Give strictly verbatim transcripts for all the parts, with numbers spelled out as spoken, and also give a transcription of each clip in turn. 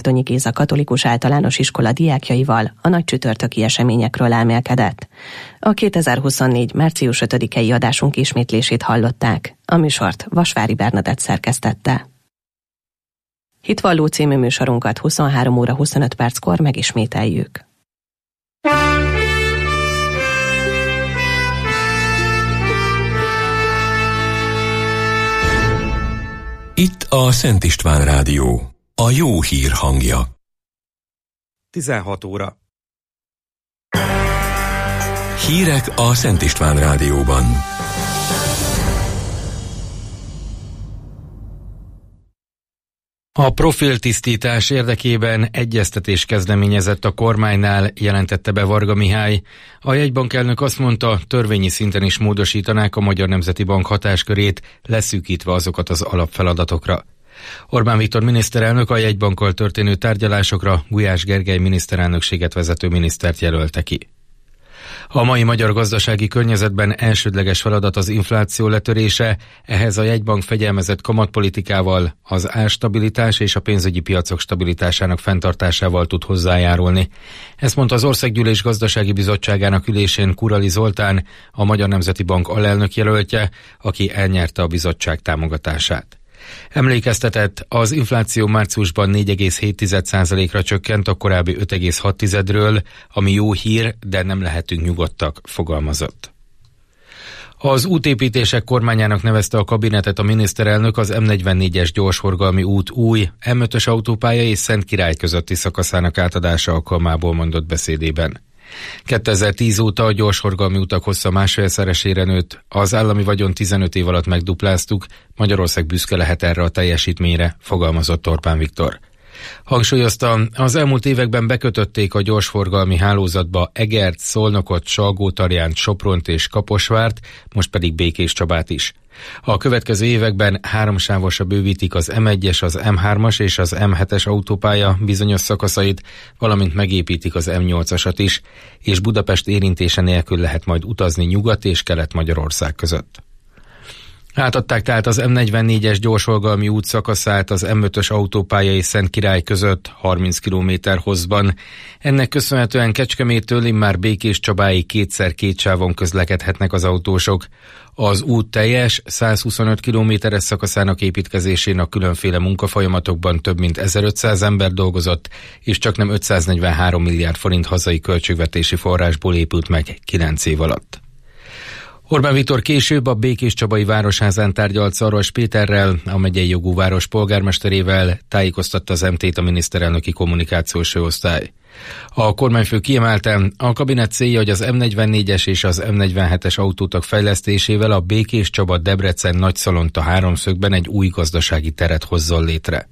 Mártonyi Géza Katolikus Általános Iskola diákjaival a nagy csütörtöki eseményekről elmélkedett. A kétezer-huszonnégy. március ötödikei adásunk ismétlését hallották. A műsort Vasvári Bernadett szerkesztette. Hitvalló című műsorunkat huszonhárom óra huszonöt perckor megismételjük. Itt a Szent István Rádió, a jó hír hangja. tizenhat óra. Hírek a Szent István Rádióban. A profiltisztítás érdekében egyeztetés kezdeményezett a kormánynál, jelentette be Varga Mihály. A jegybankelnök azt mondta, törvényi szinten is módosítanák a Magyar Nemzeti Bank hatáskörét, leszűkítve azokat az alapfeladatokra. Orbán Viktor miniszterelnök a jegybankkal történő tárgyalásokra Gulyás Gergely miniszterelnökséget vezető minisztert jelölte ki. A mai magyar gazdasági környezetben elsődleges feladat az infláció letörése, ehhez a jegybank fegyelmezett kamatpolitikával, az árstabilitás és a pénzügyi piacok stabilitásának fenntartásával tud hozzájárulni. Ezt mondta az Országgyűlés Gazdasági Bizottságának ülésén Kurali Zoltán, a Magyar Nemzeti Bank alelnök jelöltje, aki elnyerte a bizottság támogatását. Emlékeztetett, az infláció márciusban négy egész hét százalékra csökkent a korábbi öt egész hat tizedről, ami jó hír, de nem lehetünk nyugodtak, fogalmazott. Az útépítések kormányának nevezte a kabinetet a miniszterelnök az em negyvennégyes gyorsforgalmi út új, em ötös autópálya és Szentkirály közötti szakaszának átadása alkalmából mondott beszédében. kétezer-tíz óta a gyorsforgalmi utak hossza másfélszeresére nőtt, az állami vagyon tizenöt év alatt megdupláztuk, Magyarország büszke lehet erre a teljesítményre, fogalmazott Orbán Viktor. Hangsúlyozta, az elmúlt években bekötötték a gyorsforgalmi hálózatba Egert, Szolnokot, Salgótarjánt, Sopront és Kaposvárt, most pedig Békéscsabát is. A következő években háromsávosra bővítik az em egyes, az em hármas és az em hetes autópálya bizonyos szakaszait, valamint megépítik az em nyolcasat is, és Budapest érintése nélkül lehet majd utazni Nyugat- és Kelet-Magyarország között. Átadták tehát az em negyvennégyes gyorsforgalmi út szakaszát az em ötös autópálya és Szentkirály között harminc kilométer hosszban. Ennek köszönhetően Kecskeméttől immár Békéscsabáig kétszer két sávon közlekedhetnek az autósok. Az út teljes százhuszonöt kilométeres szakaszának építkezésén a különféle munkafolyamatokban több mint ezerötszáz ember dolgozott, és csaknem ötszáznegyvenhárom milliárd forint hazai költségvetési forrásból épült meg kilenc év alatt. Orbán Viktor később a Békéscsabai Városházán tárgyalt Szarvas Péterrel, a megyei jogú város polgármesterével, tájékoztatta az em tét a miniszterelnöki kommunikációs főosztály. A kormányfő kiemelte, a kabinet célja, hogy az em negyvennégyes és az em negyvenhetes autótak fejlesztésével a Békéscsaba-Debrecen Nagyszalonta háromszögben egy új gazdasági teret hozzon létre.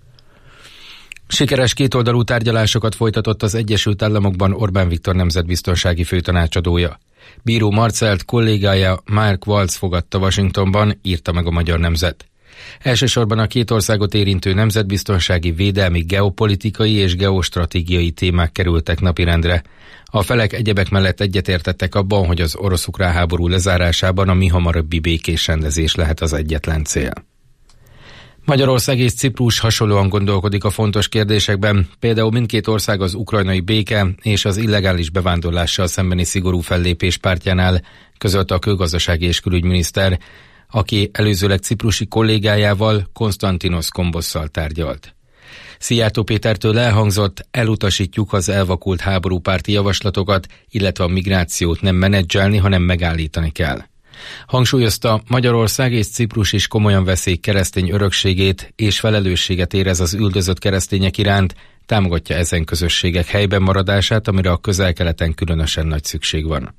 Sikeres kétoldalú tárgyalásokat folytatott az Egyesült Államokban Orbán Viktor nemzetbiztonsági főtanácsadója. Bíró Marcelt kollégája Mark Waltz fogadta Washingtonban, írta meg a Magyar Nemzet. Elsősorban a két országot érintő nemzetbiztonsági, védelmi, geopolitikai és geostratégiai témák kerültek napirendre. A felek egyebek mellett egyetértettek abban, hogy az orosz-ukrán háború lezárásában a mihamarabbi békés rendezés lehet az egyetlen cél. Magyarország és Ciprus hasonlóan gondolkodik a fontos kérdésekben, például mindkét ország az ukrajnai béke és az illegális bevándorlással szembeni szigorú fellépés pártjánál, közölte a külgazdasági és külügyminiszter, aki előzőleg ciprusi kollégájával, Konstantinos Kombosszal tárgyalt. Szijjártó Pétertől elhangzott, elutasítjuk az elvakult háborúpárti javaslatokat, illetve a migrációt nem menedzselni, hanem megállítani kell. Hangsúlyozta, Magyarország és Ciprus is komolyan veszik keresztény örökségét és felelősséget érez az üldözött keresztények iránt, támogatja ezen közösségek helyben maradását, amire a Közel-Keleten különösen nagy szükség van.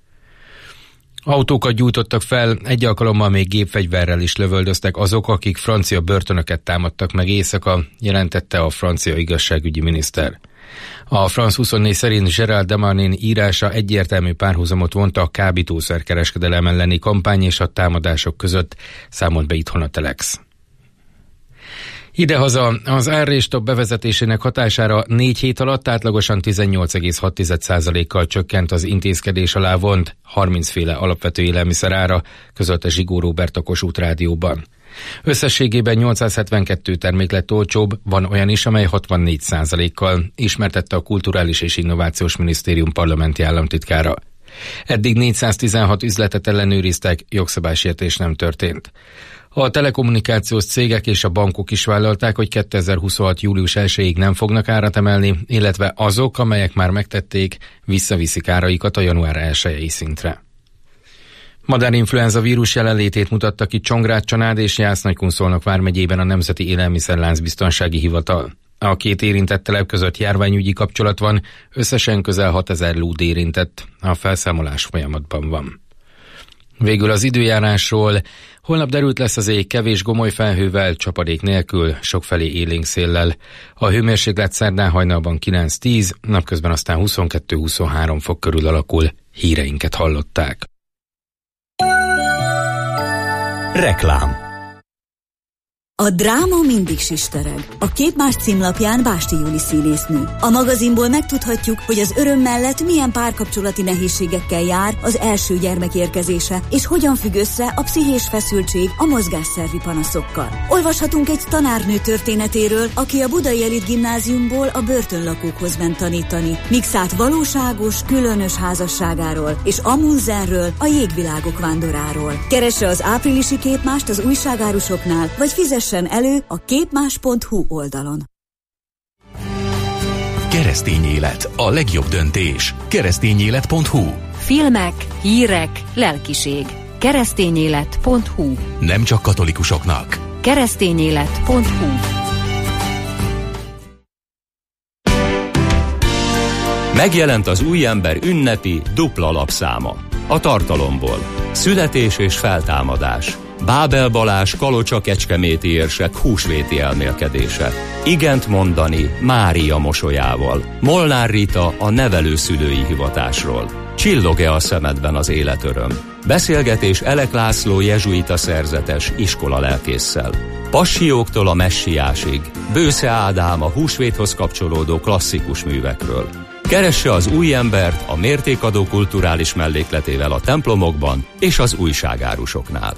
Autókat gyújtottak fel, egy alkalommal még gépfegyverrel is lövöldöztek azok, akik francia börtönöket támadtak meg éjszaka, jelentette a francia igazságügyi miniszter. A France huszonnégy szerint Gérald Darmanin írása egyértelmű párhuzamot vont a kábítószerkereskedelem elleni kampány és a támadások között, számolt be itthon a Telex. Idehaza az árréstok bevezetésének hatására négy hét alatt átlagosan tizennyolc egész hat százalékkal csökkent az intézkedés alá vont harminc féle alapvető élelmiszer ára, közölte Zsigó Róbert a Kossuth Rádióban. Összességében nyolcszázhetvenkettő termék lett olcsóbb, van olyan is, amely hatvannégy százalékkal, ismertette a Kulturális és Innovációs Minisztérium parlamenti államtitkára. Eddig négyszáztizenhat üzletet ellenőriztek, jogszabálysértés nem történt. A telekommunikációs cégek és a bankok is vállalták, hogy kétezer-huszonhat. július elsejéig nem fognak árat emelni, illetve azok, amelyek már megtették, visszaviszik áraikat a január elsejei szintre. Madárinfluenza vírus jelenlétét mutatta ki Csongrád, Csanád és Jász-Nagykunszolnok vármegyében a Nemzeti Élelmiszerlánc Biztonsági Hivatal. A két érintett telep között járványügyi kapcsolat van, összesen közel hatezer lúd érintett, a felszámolás folyamatban van. Végül az időjárásról. Holnap derült lesz az ég, kevés gomoly felhővel, csapadék nélkül, sokfelé élénk széllel. A hőmérséklet szerdán hajnalban kilenc-tíz, napközben aztán huszonkettő-huszonhárom fok körül alakul. Híreinket hallották. Reklám. A dráma mindig sistereg. A Képmás címlapján Básti Júli színésznő. A magazinból megtudhatjuk, hogy az öröm mellett milyen párkapcsolati nehézségekkel jár az első gyermek érkezése, és hogyan függ össze a pszichés feszültség a mozgásszervi panaszokkal. Olvashatunk egy tanárnő történetéről, aki a Budai Elit Gimnáziumból a börtönlakókhoz ment tanítani, míg szállt valóságos, különös házasságáról, és Amundsenről, a jégvilágok vándoráról. Keresse az áprilisi Képmást az újságárusoknál, vagy fizesse elő a képmás pont hu oldalon. Keresztény élet, a legjobb döntés. keresztényélet pont hu. Filmek, hírek, lelkiség. keresztényélet pont hu. Nem csak katolikusoknak. keresztényélet pont hu. Megjelent az új ember ünnepi dupla lapszáma. A tartalomból: születés és feltámadás, Bábel Balázs Kalocsa kecskeméti érsek húsvéti elmélkedése, igent mondani Mária mosolyával, Molnár Rita a nevelőszülői hivatásról, csillog-e a szemedben az életöröm, beszélgetés Elek László jezsuita szerzetes iskola lelkésszel, Passióktól a messiásig, Bősze Ádám a húsvéthoz kapcsolódó klasszikus művekről. Keresse az új embert a mértékadó kulturális mellékletével a templomokban és az újságárusoknál.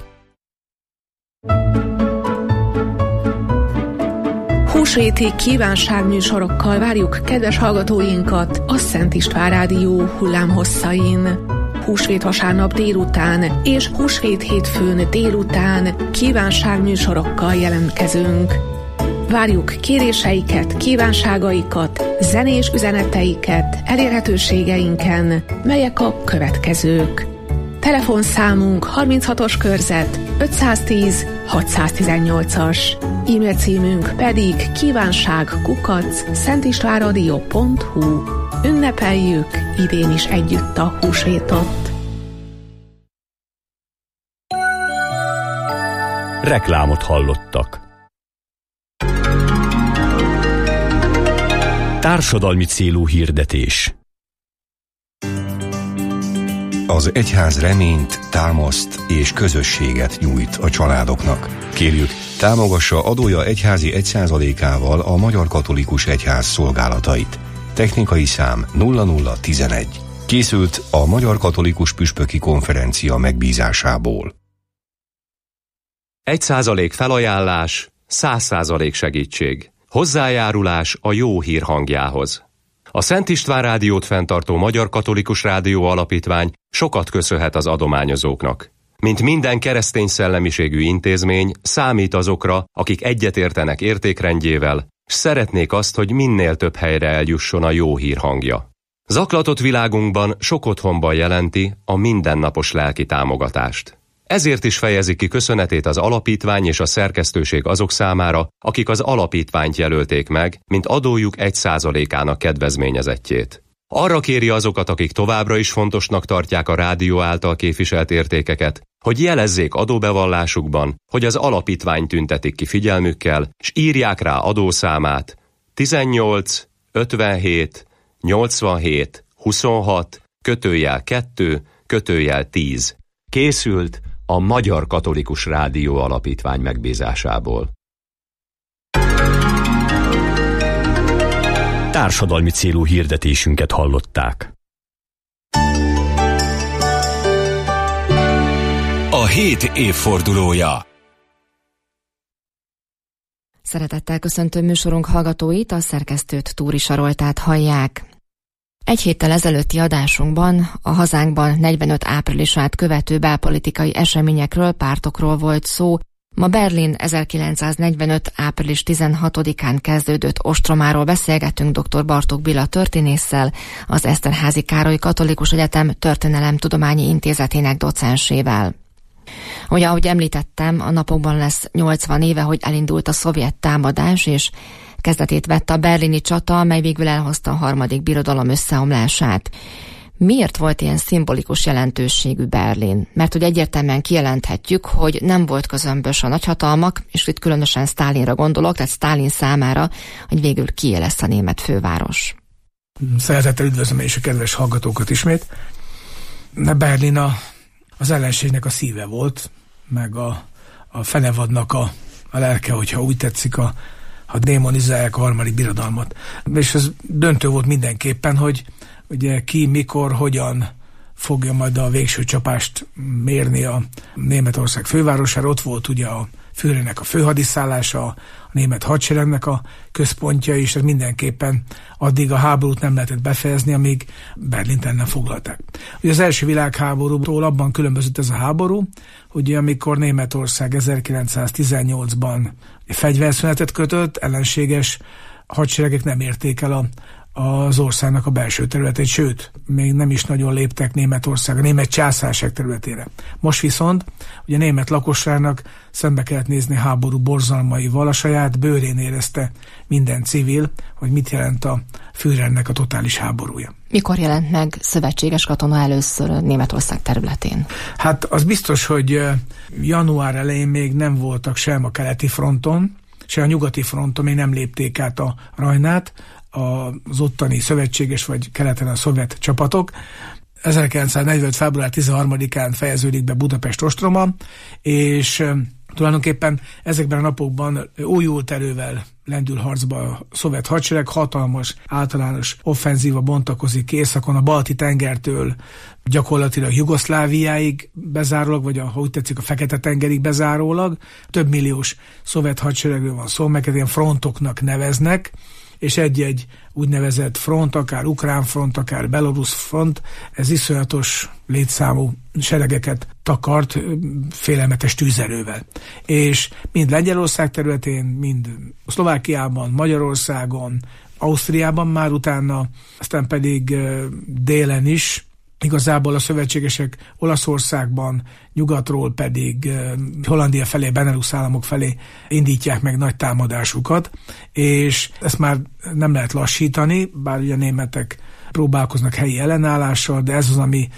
Húsvéti kívánságműsorokkal várjuk kedves hallgatóinkat a Szent István Rádió hullámhosszain. Húsvét vasárnap délután és húsvét hétfőn délután kívánságműsorokkal jelentkezünk. Várjuk kéréseiket, kívánságaikat, zenés üzeneteiket elérhetőségeinken, melyek a következők. Telefonszámunk harminchatos körzet ötszáztíz hatszáztizennyolcas, e-mail címünk pedig kívánság kukac szentistvánradio pont hu. Ünnepeljük idén is együtt a húsvétot. Reklámot hallottak. Társadalmi célú hirdetés. Az egyház reményt, támaszt és közösséget nyújt a családoknak. Kérjük, támogassa adója egyházi egy százalékával a Magyar Katolikus Egyház szolgálatait. Technikai szám nulla nulla tizenegy. Készült a Magyar Katolikus Püspöki Konferencia megbízásából. Egy százalék felajánlás, száz százalék segítség. Hozzájárulás a jó hír hangjához. A Szent István Rádiót fenntartó Magyar Katolikus Rádió Alapítvány sokat köszönhet az adományozóknak. Mint minden keresztény szellemiségű intézmény, számít azokra, akik egyetértenek értékrendjével, s szeretnék azt, hogy minél több helyre eljusson a jó hír hangja. Zaklatott világunkban sok otthonban jelenti a mindennapos lelki támogatást. Ezért is fejezi ki köszönetét az alapítvány és a szerkesztőség azok számára, akik az alapítványt jelölték meg, mint adójuk egy százalékának kedvezményezettjét. Arra kéri azokat, akik továbbra is fontosnak tartják a rádió által képviselt értékeket, hogy jelezzék adóbevallásukban, hogy az alapítvány tüntetik ki figyelmükkel, s írják rá adószámát tizennyolc ötvenhét nyolcvanhét huszonhat kötőjel kettő kötőjel tíz. Készült a Magyar Katolikus Rádió Alapítvány megbízásából. Társadalmi célú hirdetésünket hallották. A hét évfordulója. Szeretettel köszöntöm műsorunk hallgatóit, a szerkesztőt, Túri Saroltát hallják. Egy héttel ezelőtti adásunkban a hazánkban negyvenöt áprilisát követő belpolitikai eseményekről, pártokról volt szó. Ma Berlin ezerkilencszáznegyvenöt. április tizenhatodikán kezdődött ostromáról beszélgetünk dr. Bartók Béla történésszel, az Eszterházy Károly Katolikus Egyetem Történelemtudományi Intézetének docensével. Ugye, ahogy említettem, a napokban lesz nyolcvan éve, hogy elindult a szovjet támadás, és kezdetét vett a berlini csata, mely végül elhozta a harmadik birodalom összeomlását. Miért volt ilyen szimbolikus jelentőségű Berlin? Mert hogy egyértelműen kijelenthetjük, hogy nem volt közömbös a nagyhatalmak, és itt különösen Sztálinra gondolok, tehát Sztálin számára, hogy végül kié lesz a német főváros. Szeretettel üdvözlöm és a kedves hallgatókat ismét. Berlin a, az ellenségnek a szíve volt, meg a, a fenevadnak a, a lelke, hogyha úgy tetszik, a, a démonizálják a harmadik birodalmat. És ez döntő volt mindenképpen, hogy ugye ki, mikor, hogyan fogja majd a végső csapást mérni a Németország fővárosára. Ott volt ugye a Führernek a főhadiszállása, a német hadseregnek a központja is, tehát mindenképpen addig a háborút nem lehetett befejezni, amíg Berlint el nem foglalták. Ugye az első világháborútól abban különbözött ez a háború, hogy amikor Németország ezerkilencszáztizennyolcban fegyverszünetet kötött, ellenséges hadseregek nem érték el a az országnak a belső területét, sőt, még nem is nagyon léptek Németország, a német császárság területére. Most viszont ugye a német lakosságnak szembe kellett nézni háború borzalmaival, a saját bőrén érezte minden civil, hogy mit jelent a Führernek a totális háborúja. Mikor jelent meg szövetséges katona először Németország területén? Hát az biztos, hogy január elején még nem voltak sem a keleti fronton, sem a nyugati fronton, még nem lépték át a Rajnát, az ottani szövetséges vagy keleten a szovjet csapatok. ezerkilencszáznegyvenöt. február tizenharmadikán fejeződik be Budapest ostroma, és tulajdonképpen ezekben a napokban újult erővel lendül harcba a szovjet hadsereg, hatalmas általános offenzíva bontakozik északon, a Balti-tengertől gyakorlatilag Jugoszláviáig bezárólag, vagy ha úgy tetszik a Fekete-tengerig bezárólag. Több milliós szovjet hadseregről van szó, melyeket ilyen frontoknak neveznek, és egy-egy úgynevezett front, akár ukrán front, akár belorusz front, ez iszonyatos létszámú seregeket takart félelmetes tűzerővel. És mind Lengyelország területén, mind Szlovákiában, Magyarországon, Ausztriában már utána, aztán pedig délen is, igazából a szövetségesek Olaszországban, nyugatról pedig Hollandia felé, Benelux államok felé indítják meg nagy támadásukat, és ezt már nem lehet lassítani, bár ugye a németek próbálkoznak helyi ellenállással, de ez az, ami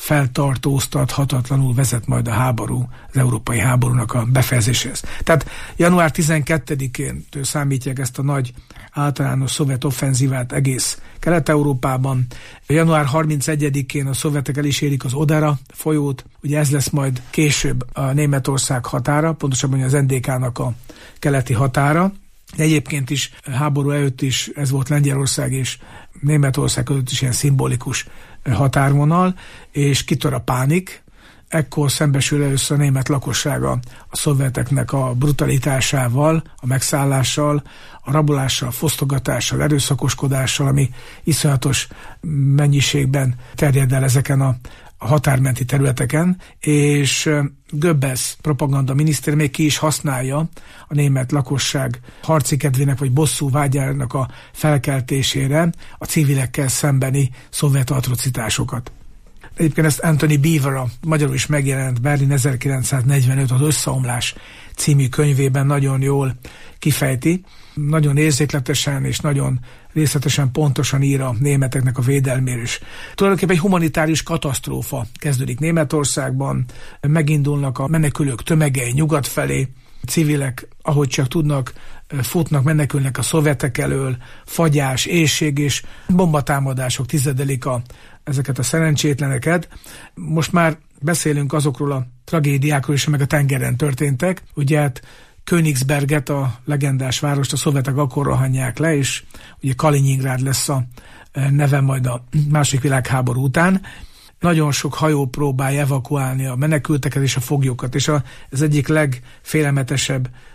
feltartóztathatatlanul vezet majd a háború, az európai háborúnak a befejezéséhez. Tehát január tizenkettedikén számítják ezt a nagy általános szovjet offenzívát egész Kelet-Európában. január harmincegyedikén a szovjetek el is érik az Odera folyót, ugye ez lesz majd később a Németország határa, pontosabban az en dé ká-nak a keleti határa. De egyébként is háború előtt is ez volt Lengyelország és Németország között is ilyen szimbolikus határvonal, és kitör a pánik. Ekkor szembesül először a német lakossága a szovjeteknek a brutalitásával, a megszállással, a rabolással, fosztogatással, erőszakoskodással, ami iszonyatos mennyiségben terjed el ezeken a a határmenti területeken, és Goebbels propaganda miniszter még ki is használja a német lakosság harci kedvének vagy bosszú vágyának a felkeltésére a civilekkel szembeni szovjet atrocitásokat. Egyébként ezt Anthony Beaver, a magyarul is megjelent Berlin ezerkilencszáznegyvenöt az összeomlás című könyvében nagyon jól kifejti. Nagyon érzékletesen és nagyon részletesen pontosan ír a németeknek a védelméről is. Tulajdonképpen egy humanitárius katasztrófa kezdődik Németországban, megindulnak a menekülők tömegei nyugat felé, civilek, ahogy csak tudnak, futnak, menekülnek a szovjetek elől, fagyás, éhség és bombatámadások tizedelik a, ezeket a szerencsétleneket. Most már beszélünk azokról a tragédiákról is, amelyek a tengeren történtek. Ugye hát Königsberget, a legendás várost a szovjetek akkor rohanják le, és ugye Kalinyingrád lesz a neve majd a második világháború után. Nagyon sok hajó próbálja evakuálni a menekülteket és a foglyokat, és a, ez egyik legfélelmetesebb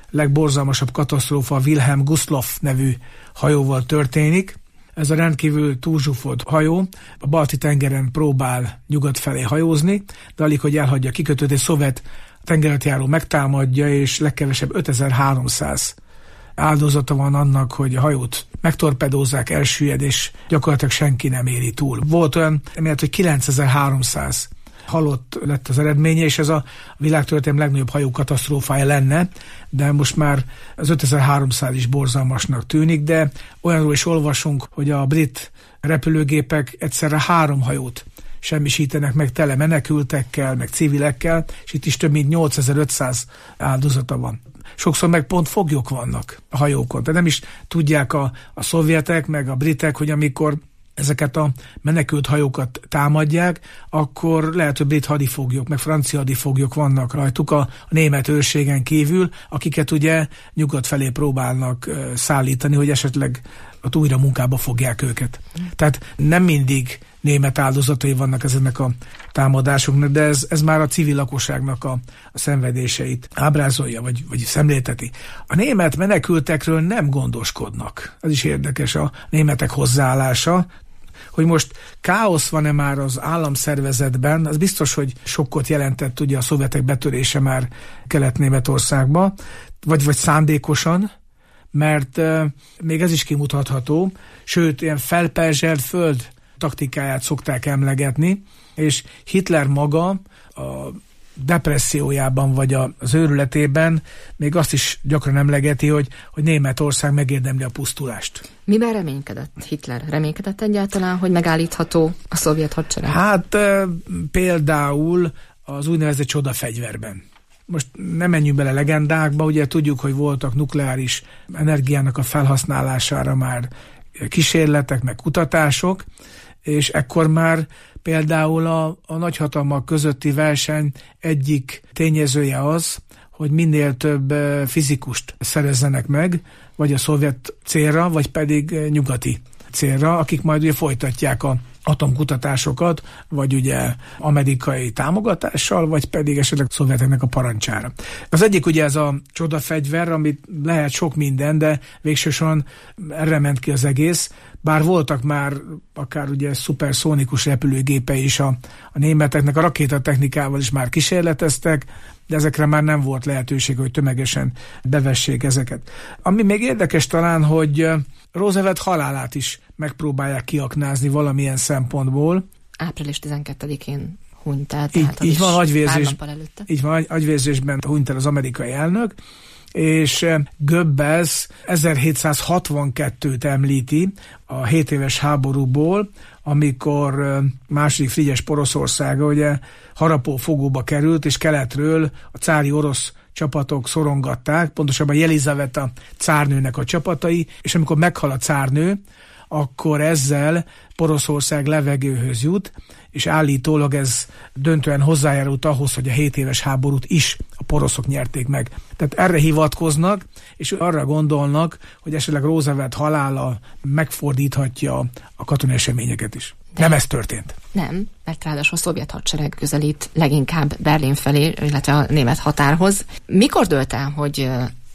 legborzalmasabb katasztrófa a Wilhelm Gustloff nevű hajóval történik. Ez a rendkívül túlzsúfolt hajó a Balti-tengeren próbál nyugat felé hajózni, de alig, hogy elhagyja a kikötőt, egy szovjet tengeralattjáró megtámadja, és legkevesebb ötezer-háromszáz áldozata van annak, hogy a hajót megtorpedózzák, elsüllyed, és gyakorlatilag senki nem éri túl. Volt olyan, emiatt, hogy kilencezer-háromszáz halott lett az eredménye, és ez a világtörténelem legnagyobb hajó katasztrófája lenne, de most már az ötezer-háromszáz is borzalmasnak tűnik, de olyanról is olvasunk, hogy a brit repülőgépek egyszerre három hajót semmisítenek meg tele menekültekkel, meg civilekkel, és itt is több mint nyolcezer-ötszáz áldozata van. Sokszor meg pont foglyok vannak a hajókon, de nem is tudják a, a szovjetek, meg a britek, hogy amikor ezeket a menekült hajókat támadják, akkor lehet, hogy brit hadifoglyok, meg francia hadifoglyok vannak rajtuk a, a német őrségen kívül, akiket ugye nyugat felé próbálnak uh, szállítani, hogy esetleg ott újra munkába fogják őket. Mm. Tehát nem mindig német áldozatai vannak ezeknek a támadásoknak, de ez, ez már a civil lakosságnak a, a szenvedéseit ábrázolja, vagy, vagy szemlélteti. A német menekültekről nem gondoskodnak. Ez is érdekes a németek hozzáállása, hogy most káosz van-e már az államszervezetben, az biztos, hogy sokkot jelentett ugye a szovjetek betörése már Kelet-Németországba, vagy, vagy szándékosan, mert euh, még ez is kimutatható, sőt, ilyen felperzselt föld taktikáját szokták emlegetni, és Hitler maga a depressziójában vagy az őrületében még azt is gyakran emlegeti, hogy, hogy Németország megérdemli a pusztulást. Miben reménykedett Hitler? Reménykedett egyáltalán, hogy megállítható a szovjet hadsereg? Hát e, például az úgynevezett csodafegyverben. Most nem menjünk bele legendákba, ugye tudjuk, hogy voltak nukleáris energiának a felhasználására már kísérletek, meg kutatások, és ekkor már például a, a nagyhatalmak közötti verseny egyik tényezője az, hogy minél több fizikust szerezzenek meg, vagy a szovjet célra, vagy pedig nyugati célra, akik majd ugye folytatják a atomkutatásokat, vagy ugye amerikai támogatással, vagy pedig esetleg szovjeteknek a parancsára. Az egyik ugye ez a csodafegyver, amit lehet sok minden, de végsősorban erre ment ki az egész, bár voltak már akár ugye szuperszónikus repülőgépei is a, a németeknek, a rakétatechnikával is már kísérleteztek, de ezekre már nem volt lehetőség, hogy tömegesen bevessék ezeket. Ami még érdekes talán, hogy Roosevelt halálát is megpróbálják kiaknázni valamilyen szempontból. április tizenkettedikén hunyt el, így, így van, agyvérzés, így van, agyvérzésben hunyt el az amerikai elnök, és Goebbels ezerhétszázhatvankettőt említi a hét éves háborúból, amikor második Frigyes Poroszországa ugye harapófogóba került, és keletről a cári orosz csapatok szorongatták, pontosabban Jelizaveta cárnőnek a csapatai, és amikor meghal a cárnő, akkor ezzel Poroszország levegőhöz jut, és állítólag ez döntően hozzájárult ahhoz, hogy a hét éves háborút is a poroszok nyerték meg. Tehát erre hivatkoznak, és arra gondolnak, hogy esetleg Roosevelt halála megfordíthatja a katonai eseményeket is. De nem ez történt. Nem, mert ráadásul a szovjet hadsereg közelít leginkább Berlin felé, illetve a német határhoz. Mikor dőlt el, hogy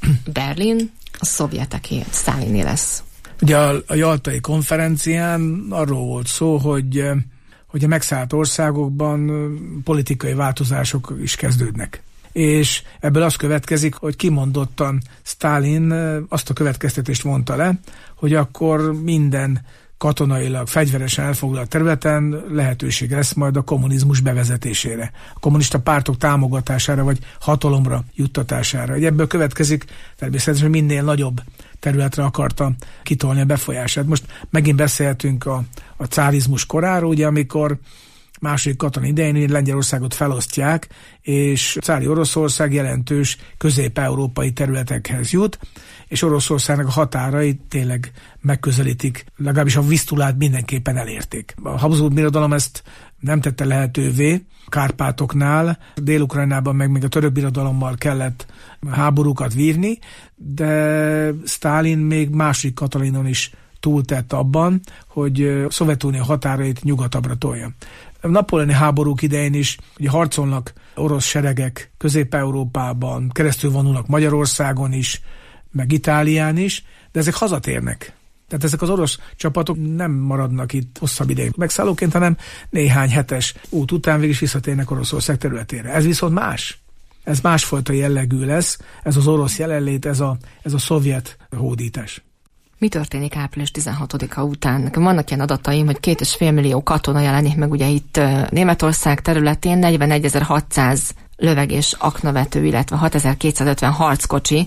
Berlin a szovjeteké, Sztáliné lesz? Ugye a, a Jaltai konferencián arról volt szó, hogy, hogy a megszállt országokban politikai változások is kezdődnek. És ebből az következik, hogy kimondottan Sztálin azt a következtetést mondta le, hogy akkor minden katonailag, fegyveresen elfoglalt területen lehetőség lesz majd a kommunizmus bevezetésére, a kommunista pártok támogatására vagy hatalomra juttatására. Ebből következik természetesen, hogy minél nagyobb területre akarta kitolni a befolyását. Most megint beszélhetünk a, a cárizmus koráról, ugye, amikor második katona idején Lengyelországot felosztják, és cári Oroszország jelentős közép-európai területekhez jut, és Oroszországnak a határai tényleg megközelítik, legalábbis a Visztulát mindenképpen elérték. A Habsburg Birodalom ezt nem tette lehetővé, Kárpátoknál, Dél-Ukrajnában meg még a török birodalommal kellett háborúkat vívni, de Sztálin még második Katalinon is túltett abban, hogy a Szovjetunió határait nyugatabbra tolja. A napóleoni háborúk idején is ugye harcolnak orosz seregek Közép-Európában, keresztül vonulnak Magyarországon is, meg Itálián is, de ezek hazatérnek. Tehát ezek az orosz csapatok nem maradnak itt hosszabb ideig megszállóként, hanem néhány hetes út után végig is visszatérnek Oroszország területére. Ez viszont más. Ez másfajta jellegű lesz, ez az orosz jelenlét, ez a, ez a szovjet hódítás. Mi történik április tizenhatodika után? Nekem vannak ilyen adataim, hogy két és fél millió katona jelenik meg ugye itt Németország területén, negyvenegyezer-hatszáz lövegés aknavető, illetve hatezer-kétszázötven harckocsi,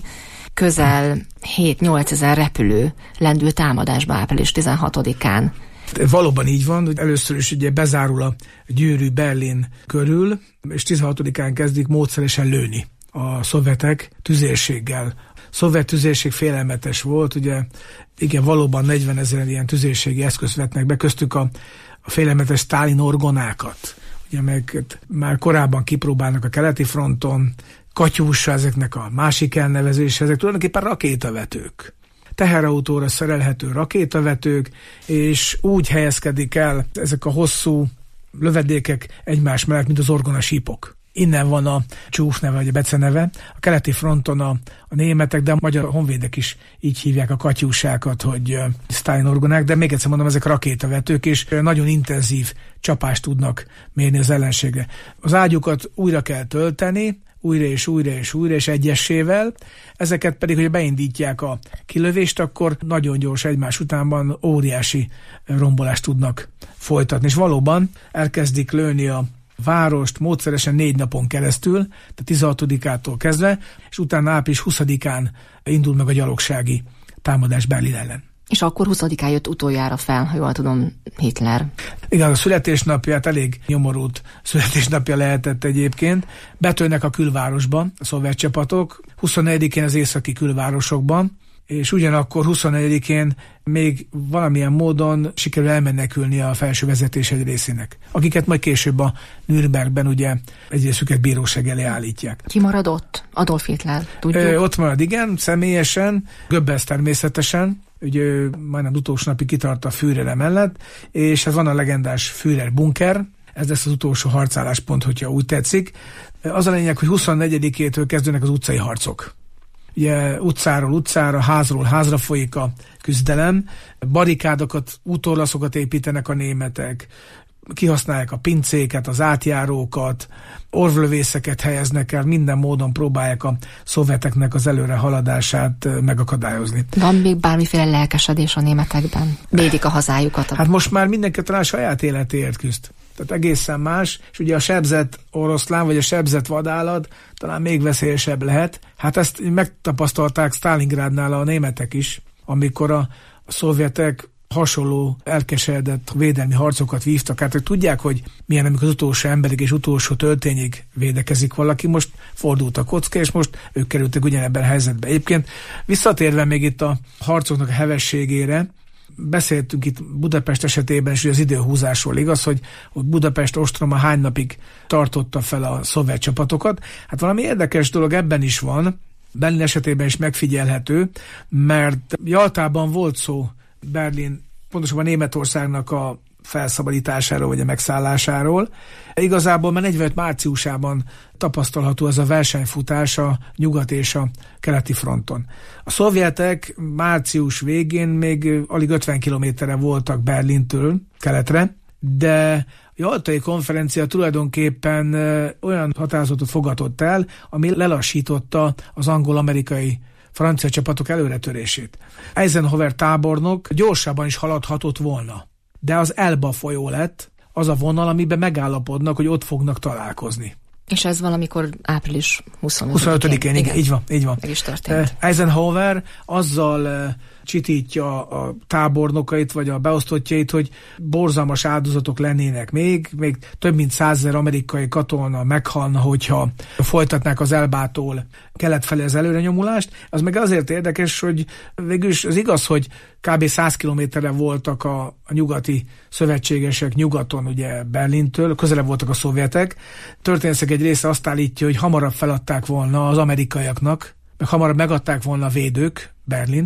közel hét-nyolcezer repülő lendül támadásba április tizenhatodikán. Valóban így van, hogy először is ugye bezárul a gyűrű Berlin körül, és tizenhatodikán kezdik módszeresen lőni a szovjetek tüzérséggel. A szovjet tüzérség félelmetes volt, ugye igen, valóban negyvenezer ilyen tüzérségi eszközt vetnek be, köztük a, a félelmetes Sztálin orgonákat, ugye meg már korábban kipróbálnak a keleti fronton, katyúsa ezeknek a másik elnevezése, ezek tulajdonképpen rakétavetők. Teherautóra szerelhető rakétavetők, és úgy helyezkedik el ezek a hosszú lövedékek egymás mellett, mint az orgonasípok. Innen van a csúcs neve, vagy a beceneve. A keleti fronton a, a németek, de a magyar honvédek is így hívják a katyúsákat, hogy uh, Sztálin orgonák, de még egyszer mondom, ezek rakétavetők, és uh, nagyon intenzív csapást tudnak mérni az ellenségre. Az ágyukat újra kell tölteni, újra és újra és újra, és egyesével. Ezeket pedig, hogy beindítják a kilövést, akkor nagyon gyors egymás utánban óriási rombolást tudnak folytatni. És valóban elkezdik lőni a várost módszeresen négy napon keresztül, tehát tizenhatodikától kezdve, és utána április huszadikán indul meg a gyalogsági támadás Berlin ellen. És akkor huszadikán jött utoljára fel, ha jól tudom, Hitler. Igen, a születésnapját elég nyomorult születésnapja lehetett egyébként. Betörnek a külvárosban a szovjet csapatok, huszonnegyedikén az északi külvárosokban, és ugyanakkor huszonnegyedikén még valamilyen módon sikerül elmenekülni a felső vezetés egy részének, akiket majd később a Nürnbergben ugye egy részüket bíróság elé állítják. Ki maradott? Adolf Hitler, tudjuk? Ö, ott marad, igen, személyesen, Goebbels természetesen, ugye majdnem utolsó napig kitart a Führer mellett, és ez van a legendás Führer bunker, ez lesz az utolsó harcálláspont, hogyha úgy tetszik. Az a lényeg, hogy huszonnegyedikétől kezdődnek az utcai harcok. Ugye utcáról utcára, házról házra folyik a küzdelem, barikádokat, útorlaszokat építenek a németek, kihasználják a pincéket, az átjárókat, orvlövészeket helyeznek el, minden módon próbálják a szovjeteknek az előre haladását megakadályozni. Van még bármiféle lelkesedés a németekben? Védik a hazájukat? Hát most már mindenki talán saját életéért küzd. Tehát egészen más, és ugye a sebzett oroszlán, vagy a sebzett vadállat talán még veszélyesebb lehet. Hát ezt megtapasztalták Stalingrádnál a németek is, amikor a, a szovjetek hasonló elkeseredett védelmi harcokat vívtak. Hát ők tudják, hogy milyen, amikor az utolsó emberig és utolsó töltényig védekezik valaki. Most fordult a kocka, és most ők kerültek ugyanebben a helyzetbe. Egyébként visszatérve még itt a harcoknak a hevességére, beszéltünk itt Budapest esetében is, hogy az időhúzásról igaz, hogy, hogy Budapest ostroma hány napig tartotta fel a szovjet csapatokat. Hát valami érdekes dolog ebben is van, Berlin esetében is megfigyelhető, mert Jaltában volt szó Berlin, pontosabban Németországnak a felszabadításáról, vagy a megszállásáról. Igazából már negyvenöt márciusában tapasztalható ez a versenyfutás a nyugat és a keleti fronton. A szovjetek március végén még alig ötven kilométerre voltak Berlintől keletre, de a jaltai konferencia tulajdonképpen olyan határozatot fogadott el, ami lelassította az angol-amerikai francia csapatok előretörését. Eisenhower tábornok gyorsabban is haladhatott volna, de az Elba folyó lett az a vonal, amiben megállapodnak, hogy ott fognak találkozni. És ez valamikor április huszonötödikén. huszonötödikén, igen, így van, így van. Meg is történt. Eisenhower azzal csitítja a tábornokait, vagy a beosztottjait, hogy borzalmas áldozatok lennének még, még több mint százezer amerikai katona meghalna, hogyha folytatnák az Elbától kelet felé az előrenyomulást. Az meg azért érdekes, hogy végülis az igaz, hogy kb. száz kilométerre voltak a, a nyugati szövetségesek nyugaton, ugye Berlintől, közelebb voltak a szovjetek. Történészek egy része azt állítja, hogy hamarabb feladták volna az amerikaiaknak, meg hamarabb megadták volna a védők Berlint,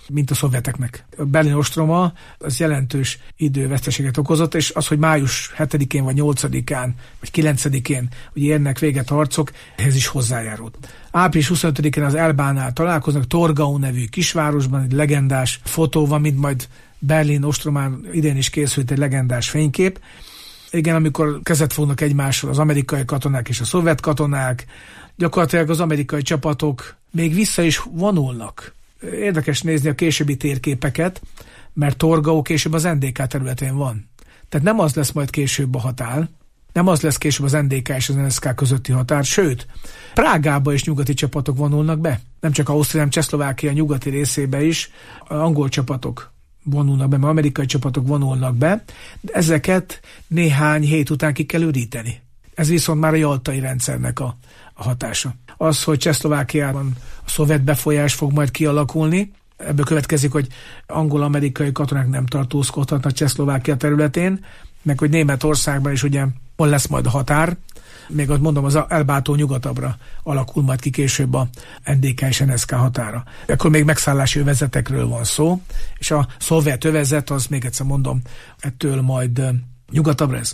mint a szovjeteknek. A Berlin ostroma az jelentős időveszteséget okozott, és az, hogy május hetedikén vagy nyolcadikán vagy kilencedikén hogy érnek véget harcok, ehhez is hozzájárult. április huszonötödikén az Elbánál találkoznak, Torgau nevű kisvárosban, egy legendás fotó van, mint majd Berlin ostromán idén is készült egy legendás fénykép. Igen, amikor kezet fognak egymással az amerikai katonák és a szovjet katonák, gyakorlatilag az amerikai csapatok még vissza is vonulnak. Érdekes nézni a későbbi térképeket, mert Torgau később az en dé ká területén van. Tehát nem az lesz majd később a határ, nem az lesz később az en dé ká és az en es ká közötti határ, sőt, Prágába is nyugati csapatok vonulnak be. Nem csak Ausztria, hanem Csehszlovákia nyugati részébe is angol csapatok vonulnak be, mert amerikai csapatok vonulnak be, de ezeket néhány hét után ki kell üríteni. Ez viszont már a jaltai rendszernek a, a hatása. Az, hogy Csehszlovákiában a szovjet befolyás fog majd kialakulni, ebből következik, hogy angol-amerikai katonák nem tartózkodhatnak Csehszlovákia területén, meg hogy Németországban is ugye hol lesz majd a határ, még ott mondom, az Elbától nyugatabbra alakul majd ki később a en dé ká és en es ká határa. Akkor még megszállási övezetekről van szó, és a szovjet övezet, az még egyszer mondom, ettől majd nyugatabbra lesz.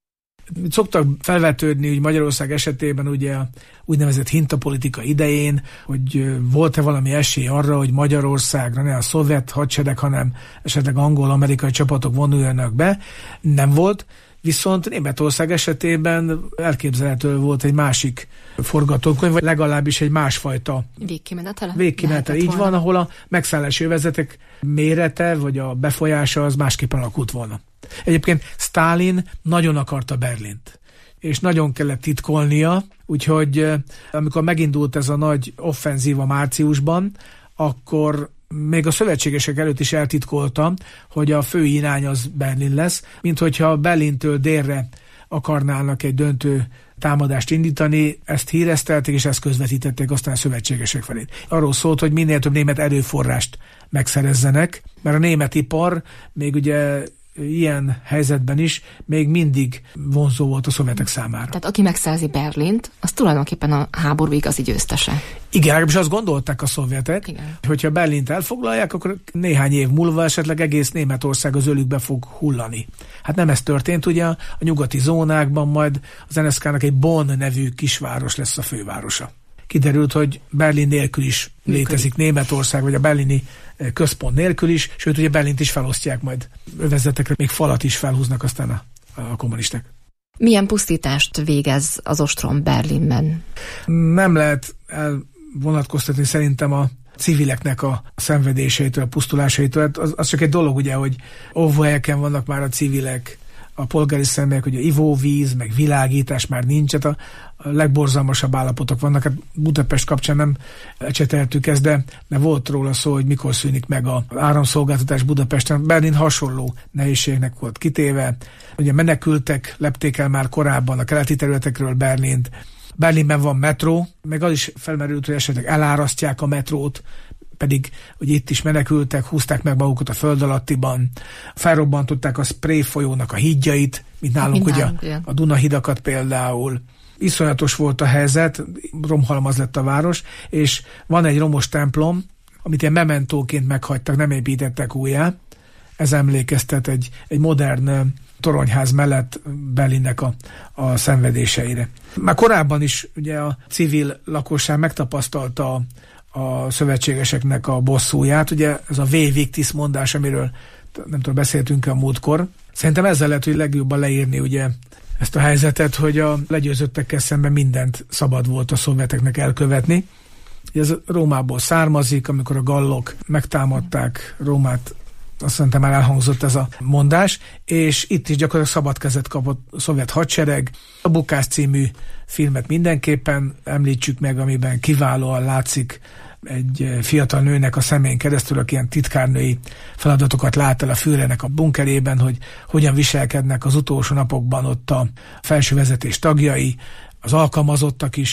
Szoktak felvetődni, hogy Magyarország esetében ugye a úgynevezett hintapolitika idején, hogy volt-e valami esély arra, hogy Magyarországra ne a szovjet hadsereg, hanem esetleg angol-amerikai csapatok vonuljanak be. Nem volt. Viszont Németország esetében elképzelhető volt egy másik forgatókönyv, vagy legalábbis egy másfajta végkimenetele. Végkimenetele, így van, ahol a megszállási övezetek mérete, vagy a befolyása az másképpen alakult volna. Egyébként Sztálin nagyon akarta Berlint, és nagyon kellett titkolnia, úgyhogy amikor megindult ez a nagy offenzíva márciusban, akkor még a szövetségesek előtt is eltitkoltam, hogy a fő irány az Berlin lesz, mint hogyha Berlintől délre akarnának egy döntő támadást indítani, ezt híreztelték, és ezt közvetítették aztán a szövetségesek felé. Arról szólt, hogy minél több német erőforrást megszerezzenek, mert a német ipar még ugye ilyen helyzetben is még mindig vonzó volt a szovjetek számára. Tehát aki megszerzi Berlint, az tulajdonképpen a háború igazi győztese. Igen, legalábbis azt gondolták a szovjetek, igen, hogyha Berlint elfoglalják, akkor néhány év múlva esetleg egész Németország az ölükbe fog hullani. Hát nem ez történt, ugye a nyugati zónákban majd az en es ká-nak egy Bonn nevű kisváros lesz a fővárosa. Kiderült, hogy Berlin nélkül is létezik Németország, vagy a berlini központ nélkül is, sőt, ugye Berlint is felosztják majd övezetekre, még falat is felhúznak aztán a, a kommunisták. Milyen pusztítást végez az ostrom Berlinben? Nem lehet elvonatkoztatni szerintem a civileknek a szenvedéseitől, a pusztulásaitól. Az, az csak egy dolog, ugye, hogy óvóhelyeken vannak már a civilek, a polgári személyek, hogy a ivóvíz, meg világítás már nincs, hát a, a legborzalmasabb állapotok vannak. Hát Budapest kapcsán nem ecseteltük ezt, de, de volt róla szó, hogy mikor szűnik meg az áramszolgáltatás Budapesten. Berlin hasonló nehézségnek volt kitéve. Ugye menekültek lepték el már korábban a keleti területekről Berlint. Berlinben van metró, meg az is felmerült, hogy esetleg elárasztják a metrót, pedig hogy itt is menekültek, húzták meg magukat a föld alattiban, felrobbantották a Spree folyónak a hídjait, mint nálunk mint ugye nálunk, a, a Duna hidakat például. Iszonyatos volt a helyzet, romhalmaz lett a város, és van egy romos templom, amit ilyen mementóként meghagytak, nem építettek újjá. Ez emlékeztet egy, egy modern toronyház mellett Berlinnek a, a szenvedéseire. Már korábban is ugye a civil lakosság megtapasztalta a a szövetségeseknek a bosszúját. Ugye ez a V victis mondás, amiről nem tudom, beszéltünk a múltkor. Szerintem ezzel lehet, hogy legjobban leírni ugye ezt a helyzetet, hogy a legyőzöttekkel szemben mindent szabad volt a szovjeteknek elkövetni. Ez Rómából származik, amikor a gallok megtámadták Rómát, azt szerintem már elhangzott ez a mondás, és itt is gyakorlatilag szabad kezet kapott a szovjet hadsereg. A Bukás című filmet mindenképpen említsük meg, amiben kiválóan látszik egy fiatal nőnek a szemén keresztül, aki ilyen titkárnői feladatokat lát el a Führernek a bunkerében, hogy hogyan viselkednek az utolsó napokban ott a felső vezetés tagjai, az alkalmazottak is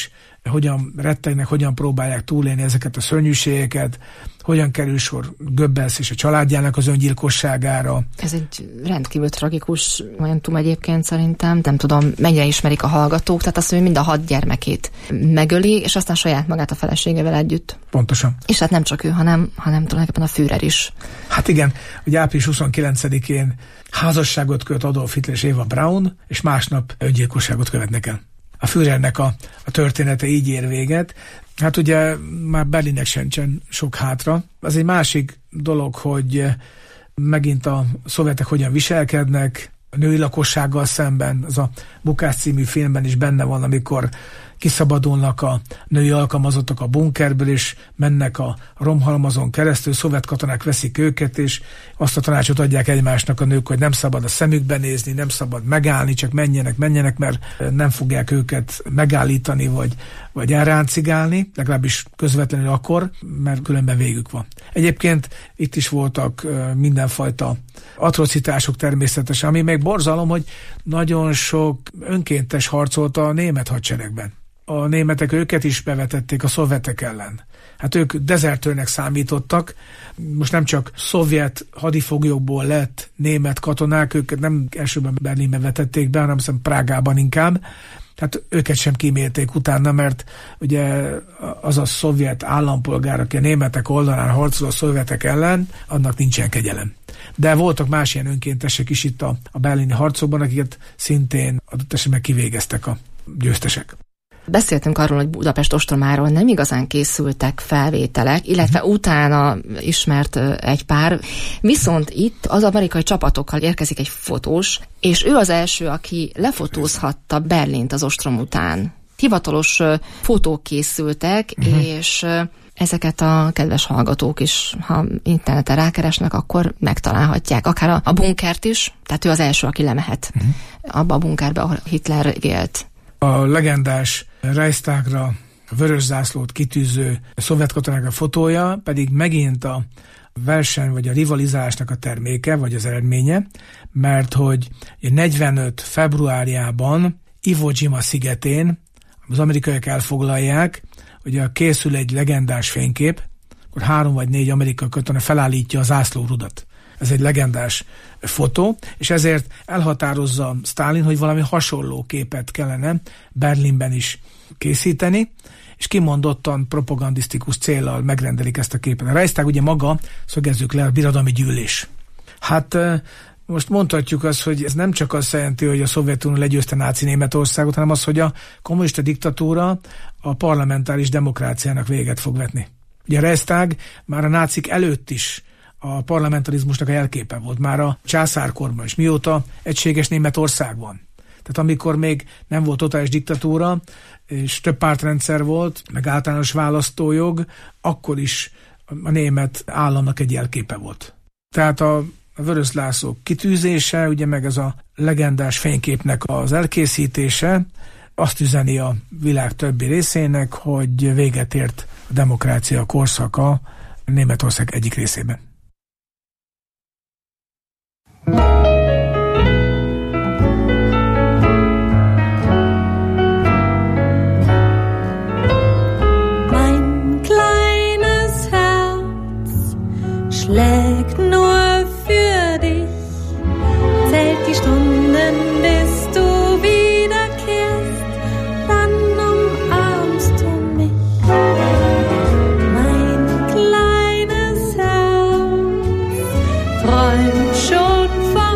hogyan rettegnek, hogyan próbálják túlélni ezeket a szörnyűségeket, hogyan kerül sor Goebbels és a családjának az öngyilkosságára. Ez egy rendkívül tragikus momentum egyébként szerintem, nem tudom, mennyire ismerik a hallgatók, tehát azt, hogy mind a hat gyermekét megöli, és aztán saját magát a feleségével együtt. Pontosan. És hát nem csak ő, hanem, hanem tulajdonképpen a Führer is. Hát igen, ugye április huszonkilencedikén házasságot köt Adolf Hitler és Eva Braun, és másnap öngyilkosságot követnek el. A Führernek a, a története így ér véget. Hát ugye már Berlinnek sincsen sok hátra. Az egy másik dolog, hogy megint a szovjetek hogyan viselkednek, a női lakossággal szemben. Az a Bukás című filmben is benne van, amikor kiszabadulnak a női alkalmazottak a bunkerből, és mennek a romhalmazon keresztül, szovjet katonák veszik őket, és azt a tanácsot adják egymásnak a nők, hogy nem szabad a szemükbe nézni, nem szabad megállni, csak menjenek, menjenek, mert nem fogják őket megállítani, vagy, vagy elráncigálni, legalábbis közvetlenül akkor, mert különben végük van. Egyébként itt is voltak mindenfajta atrocitások természetesen, ami még borzalom, hogy nagyon sok önkéntes harcolt a német hadseregben. A németek őket is bevetették a szovjetek ellen. Hát ők dezertőrnek számítottak, most nem csak szovjet hadifoglyokból lett német katonák, őket nem elsőben Berlinbe vetették be, hanem hiszem Prágában inkább. Tehát őket sem kímélték utána, mert ugye az a szovjet állampolgár, aki a németek oldalán harcol a szovjetek ellen, annak nincsen kegyelem. De voltak más ilyen önkéntesek is itt a, a berlini harcokban, akiket szintén adott esetben kivégeztek a győztesek. Beszéltünk arról, hogy Budapest ostromáról nem igazán készültek felvételek, illetve uh-huh. utána ismert egy pár, viszont itt az amerikai csapatokkal érkezik egy fotós, és ő az első, aki lefotózhatta Berlint az ostrom után. Hivatalos fotók készültek, uh-huh. és ezeket a kedves hallgatók is, ha interneten rákeresnek, akkor megtalálhatják. Akár a, a bunkert is, tehát ő az első, aki lemehet uh-huh. abba a bunkerbe, ahol Hitler élt. A legendás Reichstagra a vörös zászlót kitűző szovjet katonák a fotója pedig megint a verseny vagy a rivalizálásnak a terméke, vagy az eredménye, mert hogy negyvenöt februárjában Iwo Jima szigetén az amerikaiak elfoglalják, ugye készül egy legendás fénykép, akkor három vagy négy amerikai katona felállítja a zászlórudat. Ez egy legendás fotó, és ezért elhatározza Sztálin, hogy valami hasonló képet kellene Berlinben is készíteni, és kimondottan propagandisztikus céllal megrendelik ezt a képet. A Reichstag ugye maga, szögezzük le, a birodalmi gyűlés. Hát most mondhatjuk azt, hogy ez nem csak azt jelenti, hogy a Szovjetunió legyőzte náci Németországot, hanem az, hogy a kommunista diktatúra a parlamentáris demokráciának véget fog vetni. Ugye a Reichstag már a nácik előtt is a parlamentarizmusnak a jelképe volt, már a császárkorban is, mióta egységes Németország van. Tehát amikor még nem volt totális diktatúra, és több pártrendszer volt, meg általános választójog, akkor is a német államnak egy jelképe volt. Tehát a vörös zászló kitűzése, ugye meg ez a legendás fényképnek az elkészítése azt üzeni a világ többi részének, hogy véget ért a demokrácia korszaka Németország egyik részében. Mein kleines Herz schlägt nur für dich, zählt die Stunden, bis du wiederkehrst, dann umarmst du mich. Mein kleines Herz träumt schon von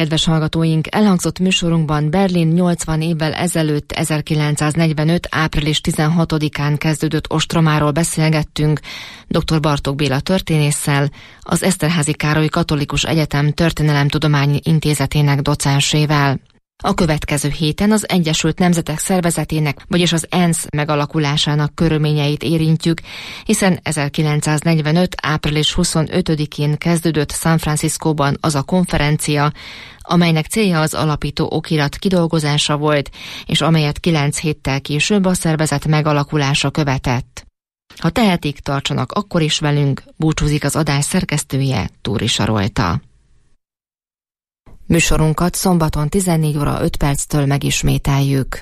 kedves hallgatóink! Elhangzott műsorunkban Berlin nyolcvan évvel ezelőtt ezerkilencszáznegyvenöt. április tizenhatodikán kezdődött ostromáról beszélgettünk dr. Bartók Béla történésszel, az Eszterházy Károly Katolikus Egyetem Történelemtudományi Intézetének docensével. A következő héten az Egyesült Nemzetek Szervezetének, vagyis az ENSZ megalakulásának körülményeit érintjük, hiszen ezerkilencszáznegyvenöt. április huszonötödikén kezdődött San Franciscóban az a konferencia, amelynek célja az alapító okirat kidolgozása volt, és amelyet kilenc héttel később a szervezet megalakulása követett. Ha tehetik, tartsanak akkor is velünk, búcsúzik az adás szerkesztője, Túri Sarolta. Műsorunkat szombaton tizennégy óra öt perctől megismételjük.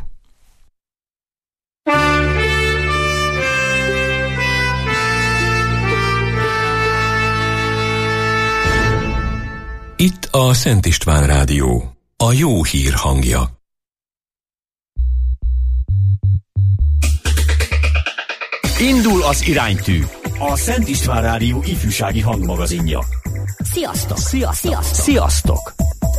Itt a Szent István Rádió, a jó hír hangja. Indul az iránytű, a Szent István Rádió ifjúsági hangmagazinja. Sziasztok! Sziasztok! Sziasztok! Sziasztok!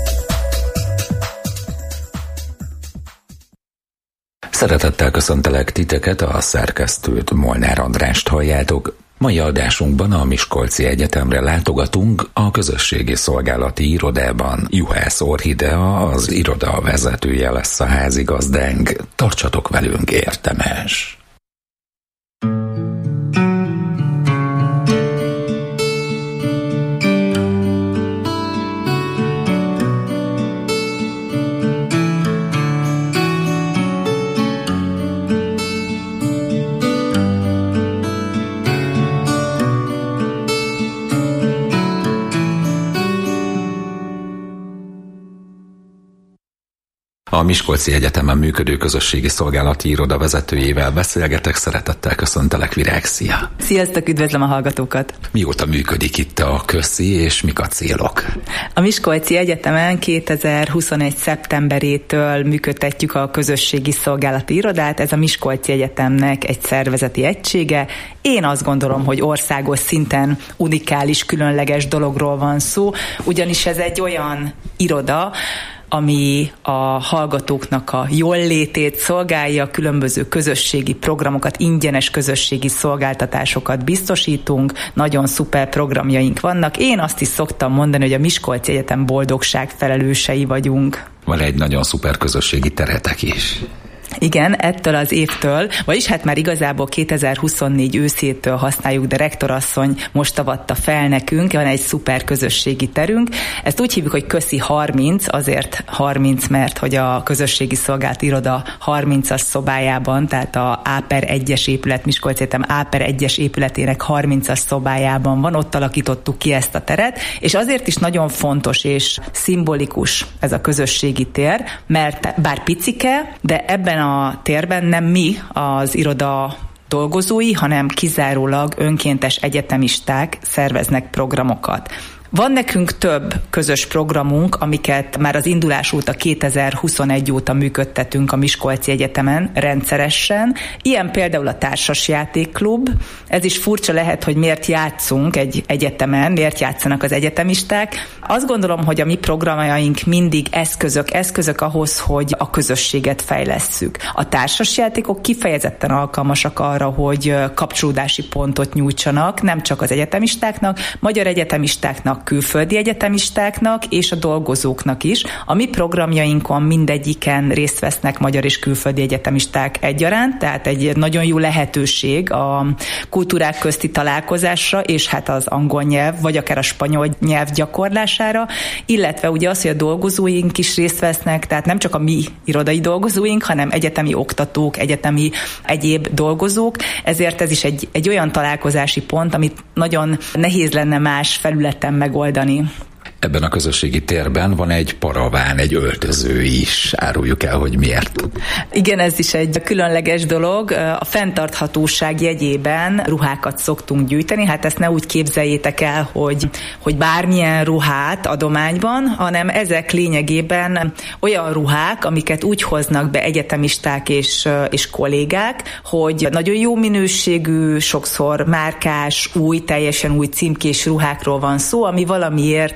Szeretettel köszöntelek titeket, a szerkesztőt, Molnár Andrást halljátok. Mai adásunkban a Miskolci Egyetemre látogatunk, a közösségi szolgálati irodában Juhász Orhidea, az iroda vezetője lesz a házigazdánk. Tartsatok velünk, érdemes! A Miskolci Egyetemen működő közösségi szolgálati iroda vezetőjével beszélgetek, szeretettel köszöntelek, Virág, szia! Sziasztok, üdvözlöm a hallgatókat! Mióta működik itt a közi, és mik a célok? A Miskolci Egyetemen kétezer-huszonegy. szeptemberétől működtetjük a közösségi szolgálati irodát, ez a Miskolci Egyetemnek egy szervezeti egysége. Én azt gondolom, hogy országos szinten unikális, különleges dologról van szó, ugyanis ez egy olyan iroda, ami a hallgatóknak a jóllétét szolgálja, különböző közösségi programokat, ingyenes közösségi szolgáltatásokat biztosítunk, nagyon szuper programjaink vannak. Én azt is szoktam mondani, hogy a Miskolci Egyetem boldogság felelősei vagyunk. Van egy nagyon szuper közösségi teretek is. Igen, ettől az évtől, vagyis hát már igazából kétezer-huszonnégy őszétől használjuk, de rektorasszony most avatta fel nekünk, van egy szuper közösségi terünk. Ezt úgy hívjuk, hogy Köszi harminc, azért harminc, mert hogy a közösségi szolgálati iroda harmincas szobájában, tehát a A per egyes épület, Miskolci Egyetem A per egyes épületének harmincas szobájában van, ott alakítottuk ki ezt a teret, és azért is nagyon fontos és szimbolikus ez a közösségi tér, mert bár picike, de ebben a térben nem mi az iroda dolgozói, hanem kizárólag önkéntes egyetemisták szerveznek programokat. Van nekünk több közös programunk, amiket már az indulás óta kétezer-huszonegy óta működtetünk a Miskolci Egyetemen rendszeresen. Ilyen például a Társasjátékklub. Ez is furcsa lehet, hogy miért játszunk egy egyetemen, miért játszanak az egyetemisták. Azt gondolom, hogy a mi programjaink mindig eszközök, eszközök ahhoz, hogy a közösséget fejlesszük. A társasjátékok kifejezetten alkalmasak arra, hogy kapcsolódási pontot nyújtsanak, nem csak az egyetemistáknak, magyar egyetemistáknak, külföldi egyetemistáknak és a dolgozóknak is. A mi programjainkon mindegyiken részt vesznek magyar és külföldi egyetemisták egyaránt, tehát egy nagyon jó lehetőség a kultúrák közti találkozásra, és hát az angol nyelv, vagy akár a spanyol nyelv gyakorlására, illetve ugye az, hogy a dolgozóink is részt vesznek, tehát nem csak a mi irodai dolgozóink, hanem egyetemi oktatók, egyetemi egyéb dolgozók, ezért ez is egy, egy olyan találkozási pont, amit nagyon nehéz lenne más felületen megoldani. Ebben a közösségi térben van egy paraván, egy öltöző is. Áruljuk el, hogy miért. Igen, ez is egy különleges dolog. A fenntarthatóság jegyében ruhákat szoktunk gyűjteni. Hát ezt ne úgy képzeljétek el, hogy, hogy bármilyen ruhát adományban, hanem ezek lényegében olyan ruhák, amiket úgy hoznak be egyetemisták és, és kollégák, hogy nagyon jó minőségű, sokszor márkás, új, teljesen új címkés ruhákról van szó, ami valamiért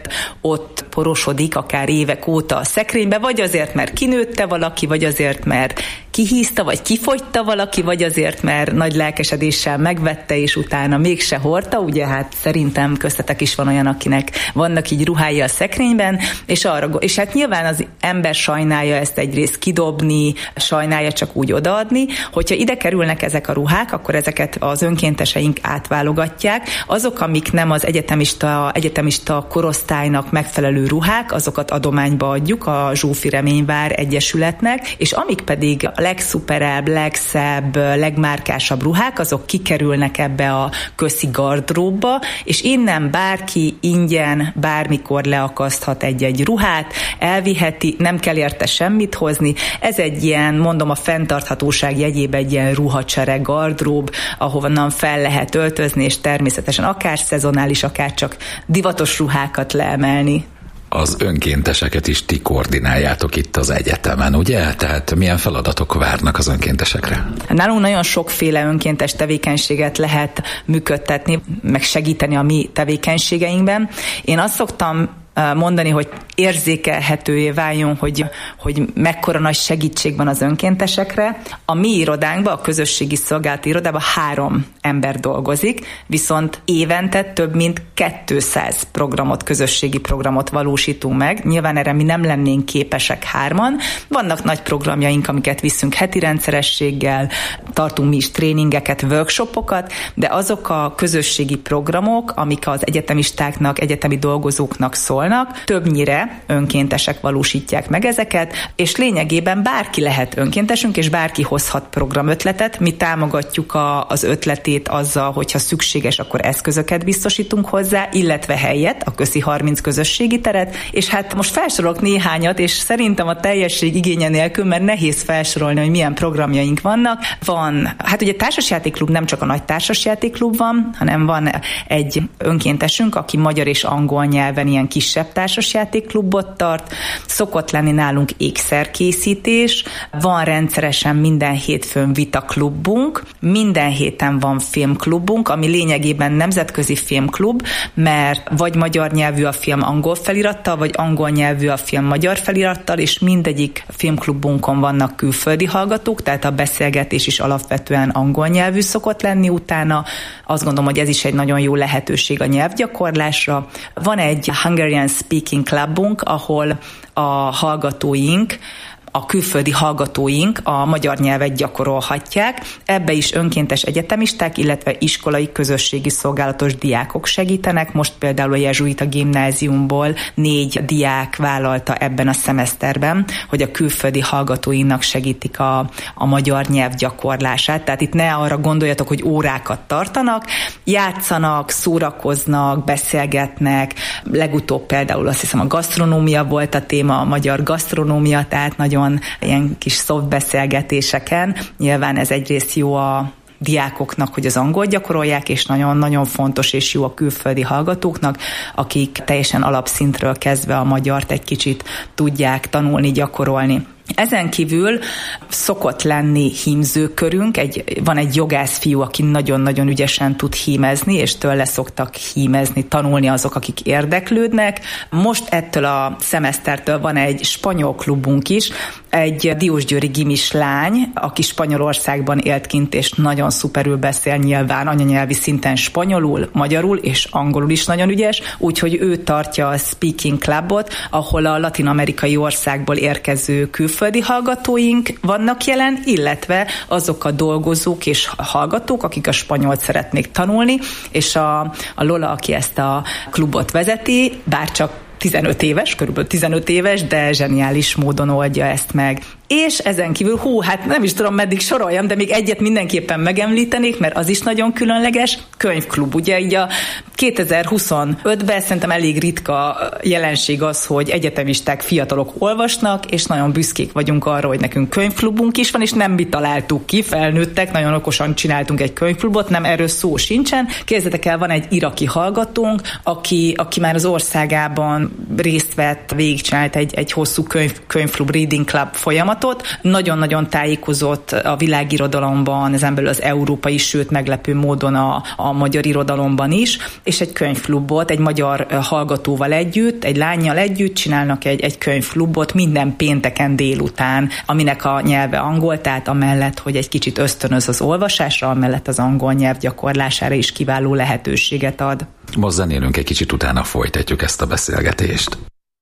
ott porosodik akár évek óta a szekrénybe, vagy azért, mert kinőtte valaki, vagy azért, mert kihízta, vagy kifogyta valaki, vagy azért, mert nagy lelkesedéssel megvette, és utána mégse hordta. Ugye hát szerintem köztetek is van olyan, akinek vannak így ruhái a szekrényben, és arra, és hát nyilván az ember sajnálja ezt egyrészt kidobni, sajnálja csak úgy odaadni. Hogyha ide kerülnek ezek a ruhák, akkor ezeket az önkénteseink átválogatják. Azok, amik nem az egyetemista, egyetemista korosztálynak megfelelő ruhák, azokat adományba adjuk a Zsófi Reményvár Egyesületnek, és amik pedig a legszuperebb, legszebb, legmárkásabb ruhák, azok kikerülnek ebbe a köszi gardróbba, és innen bárki ingyen bármikor leakaszthat egy-egy ruhát, elviheti, nem kell érte semmit hozni. Ez egy ilyen, mondom, a fenntarthatóság jegyében egy ilyen ruhacsere gardrób, ahonnan fel lehet öltözni, és természetesen akár szezonális, akár csak divatos ruhákat leemelni. Az önkénteseket is ti koordináljátok itt az egyetemen, ugye? Tehát milyen feladatok várnak az önkéntesekre? Nálunk nagyon sokféle önkéntes tevékenységet lehet működtetni, meg segíteni a mi tevékenységeinkben. Én azt szoktam mondani, hogy érzékelhetővé váljon, hogy, hogy mekkora nagy segítség van az önkéntesekre. A mi irodánkban, a közösségi szolgálati irodában három ember dolgozik, viszont évente több mint kétszáz programot, közösségi programot valósítunk meg. Nyilván erre mi nem lennénk képesek hárman. Vannak nagy programjaink, amiket viszünk heti rendszerességgel, tartunk mi is tréningeket, workshopokat, de azok a közösségi programok, amik az egyetemistáknak, egyetemi dolgozóknak szól, többnyire önkéntesek valósítják meg ezeket, és lényegében bárki lehet önkéntesünk, és bárki hozhat programötletet. Mi támogatjuk a, az ötletét azzal, hogyha szükséges, akkor eszközöket biztosítunk hozzá, illetve helyet, a Köszi harminc közösségi teret, és hát most felsorolok néhányat, és szerintem a teljesség igénye nélkül, mert nehéz felsorolni, hogy milyen programjaink vannak. Van, hát ugye társasjátékklub nem csak a nagy társasjátékklub van, hanem van egy önkéntesünk, aki magyar és angol nyelven ilyen kis társasjátékklubot tart, szokott lenni nálunk ékszerkészítés, van rendszeresen minden hétfőn vitaklubunk, minden héten van filmklubunk, ami lényegében nemzetközi filmklub, mert vagy magyar nyelvű a film angol felirattal, vagy angol nyelvű a film magyar felirattal, és mindegyik filmklubunkon vannak külföldi hallgatók, tehát a beszélgetés is alapvetően angol nyelvű szokott lenni utána. Azt gondolom, hogy ez is egy nagyon jó lehetőség a nyelvgyakorlásra. Van egy Hungarian Speaking Clubunk, ahol a hallgatóink, a külföldi hallgatóink a magyar nyelvet gyakorolhatják. Ebbe is önkéntes egyetemisták, illetve iskolai közösségi szolgálatos diákok segítenek. Most például a Jezsuita Gimnáziumból négy diák vállalta ebben a szemeszterben, hogy a külföldi hallgatóinak segítik a, a magyar nyelv gyakorlását. Tehát itt ne arra gondoljatok, hogy órákat tartanak, játszanak, szórakoznak, beszélgetnek. Legutóbb például azt hiszem a gasztronómia volt a téma, a magyar gasztronómia, tehát nagyon ilyen kis szoft beszélgetéseken. Nyilván ez egyrészt jó a diákoknak, hogy az angolt gyakorolják, és nagyon-nagyon fontos és jó a külföldi hallgatóknak, akik teljesen alapszintről kezdve a magyart egy kicsit tudják tanulni, gyakorolni. Ezen kívül szokott lenni hímzőkörünk, egy, van egy jogász fiú, aki nagyon-nagyon ügyesen tud hímezni, és tőle szoktak hímezni, tanulni azok, akik érdeklődnek. Most ettől a szemesztertől van egy spanyol klubunk is, egy diósgyőri gimis lány, aki Spanyolországban élt kint, és nagyon szuperül beszél nyilván anyanyelvi szinten spanyolul, magyarul és angolul is nagyon ügyes, úgyhogy ő tartja a Speaking Clubot, ahol a latin-amerikai országból érkező külföldi hallgatóink vannak jelen, illetve azok a dolgozók és hallgatók, akik a spanyolt szeretnék tanulni, és a, a Lola, aki ezt a klubot vezeti, bár csak tizenöt éves, körülbelül tizenöt éves, de zseniális módon oldja ezt meg. És ezen kívül, hú, hát nem is tudom, meddig soroljam, de még egyet mindenképpen megemlítenék, mert az is nagyon különleges, könyvklub. Ugye így a kétezer-huszonötben szerintem elég ritka jelenség az, hogy egyetemisták, fiatalok olvasnak, és nagyon büszkék vagyunk arra, hogy nekünk könyvklubunk is van, és nem mi találtuk ki, felnőttek, nagyon okosan csináltunk egy könyvklubot, nem erről szó sincsen. Képzeljétek el, van egy iraki hallgatónk, aki, aki már az országában részt vett, végigcsinált egy, egy hosszú könyv, könyvklub, reading club folyamat, folyamatot. Nagyon-nagyon tájékozott a világirodalomban, ezen belül az európai, sőt meglepő módon a, a magyar irodalomban is, és egy könyvklubot, egy magyar hallgatóval együtt, egy lánnyal együtt csinálnak egy, egy könyvklubot minden pénteken délután, aminek a nyelve angol, tehát amellett, hogy egy kicsit ösztönöz az olvasásra, amellett az angol nyelv gyakorlására is kiváló lehetőséget ad. Most zenélünk egy kicsit, utána folytatjuk ezt a beszélgetést.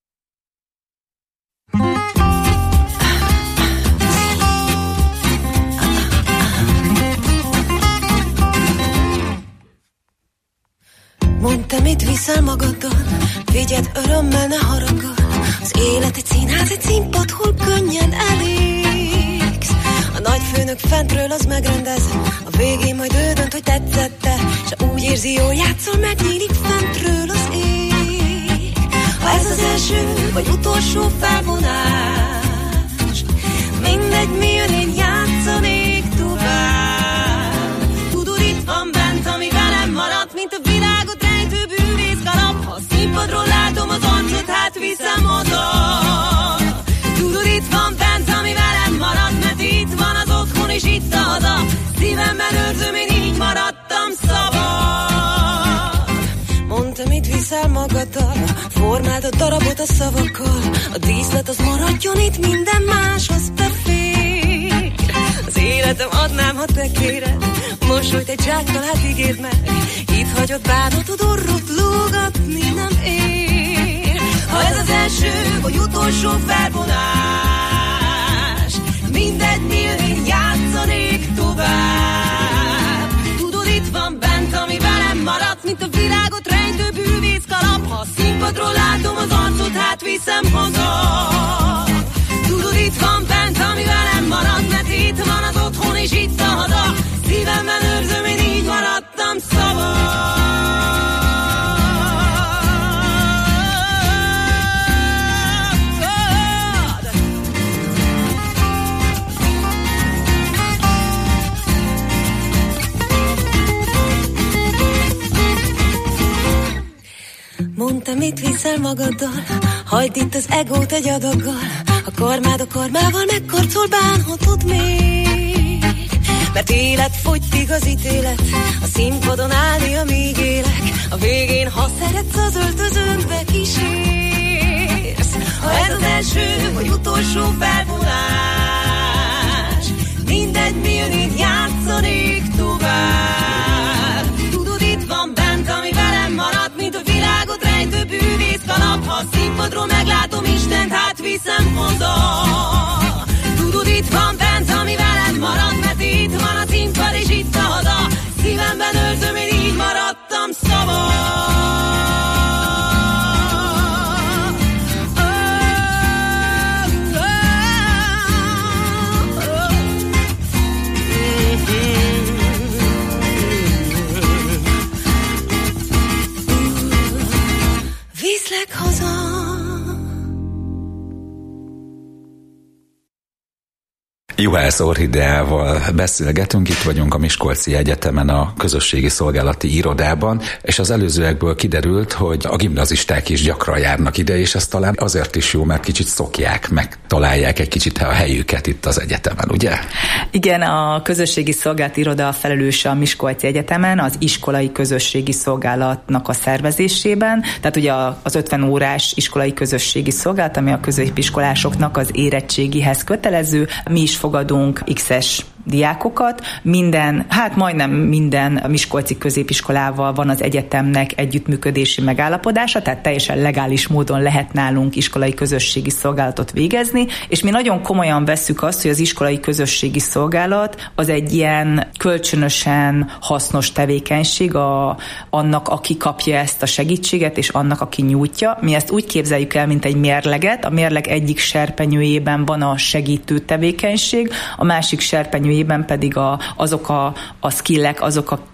Mondd, te mit viszel magaddal, vigyed örömmel, ne haragudj. Az élet egy színház, egy színpad, hol könnyen elégsz. A nagyfőnök fentről az megrendez, a végén majd ő dönt, hogy tetszette, s úgy érzi, jól játszol, megnyílik fentről az ég. Ha ez az első vagy utolsó felvonás, mindegy, mi jön, én játszanék tovább. Tudod, itt van bent, ami velem maradt, mint a világot rejtő bűvész kalap. Ha a színpadról látom az arcot, hát viszem haza. Tudod, itt van bent, ami velem maradt, mert itt van az otthon és itt a haza. Szívemben őrzöm, én így maradtam szabad. Mondd, te mit viszel magaddal, formáld a darabot a szavakkal. A díszlet az maradjon itt, minden máshoz befér. Az életem adnám, ha te kéred, mosolyt egy zsákkal, hát ígérd meg. Itt hagyod bánatod, orrot lógatni nem ér. Ha ez az első vagy utolsó felvonás, mindegy, mi én játszanék tovább. Tudod, itt van bent, ami velem maradt, mint a világot rejtő bűvész kalap. Ha a színpadról látom az arcot, hát viszem haza. Tudod, itt van bent, ami velem maradt, mert itt van az otthon és itt a haza. Szívemben őrzöm, én így maradtam szabad. Mondd, te mit viszel magaddal, hagyd itt az egót egy adaggal. A karmád a karmával megkarcol, bánhatod még. Mert élet fogytig az ítélet, a színpadon állni, amíg élek. A végén, ha szeretsz, az öltözőnkbe kísérsz. Ha ez az első vagy utolsó felvonás, mindegy, mi jön, én játszanék tovább. Tudod, itt van bent, ami velem maradt, mint a világot rejtő bűvész kalap. Ha a színpadról meglátom Istent, hát viszem haza. Tudod, itt van bent, ami velem maradt, mert itt van a színpad és itt a haza. Szívemben őrzöm, én így maradtam szabad. Viszlek haza. Juhász Orhideával beszélgetünk, itt vagyunk a Miskolci Egyetemen a közösségi szolgálati irodában, és az előzőekből kiderült, hogy a gimnazisták is gyakran járnak ide, és ez talán azért is jó, mert kicsit szokják, megtalálják egy kicsit a helyüket itt az egyetemen, ugye? Igen, a közösségi szolgálati iroda felelőse a Miskolci Egyetemen az iskolai közösségi szolgálatnak a szervezésében, tehát ugye az ötven órás iskolai közösségi szolgálat, ami a középiskolásoknak az érettségihez kötelező. Mi is fogadunk X-es diákokat. Minden, hát majdnem minden miskolci középiskolával van az egyetemnek együttműködési megállapodása, tehát teljesen legális módon lehet nálunk iskolai közösségi szolgálatot végezni, és mi nagyon komolyan vesszük azt, hogy az iskolai közösségi szolgálat az egy ilyen kölcsönösen hasznos tevékenység a, annak, aki kapja ezt a segítséget, és annak, aki nyújtja. Mi ezt úgy képzeljük el, mint egy mérleget. A mérleg egyik serpenyőjében van a segítő tevékenység, a másik serpenyőjében pedig a, azok a, a skillek, azok a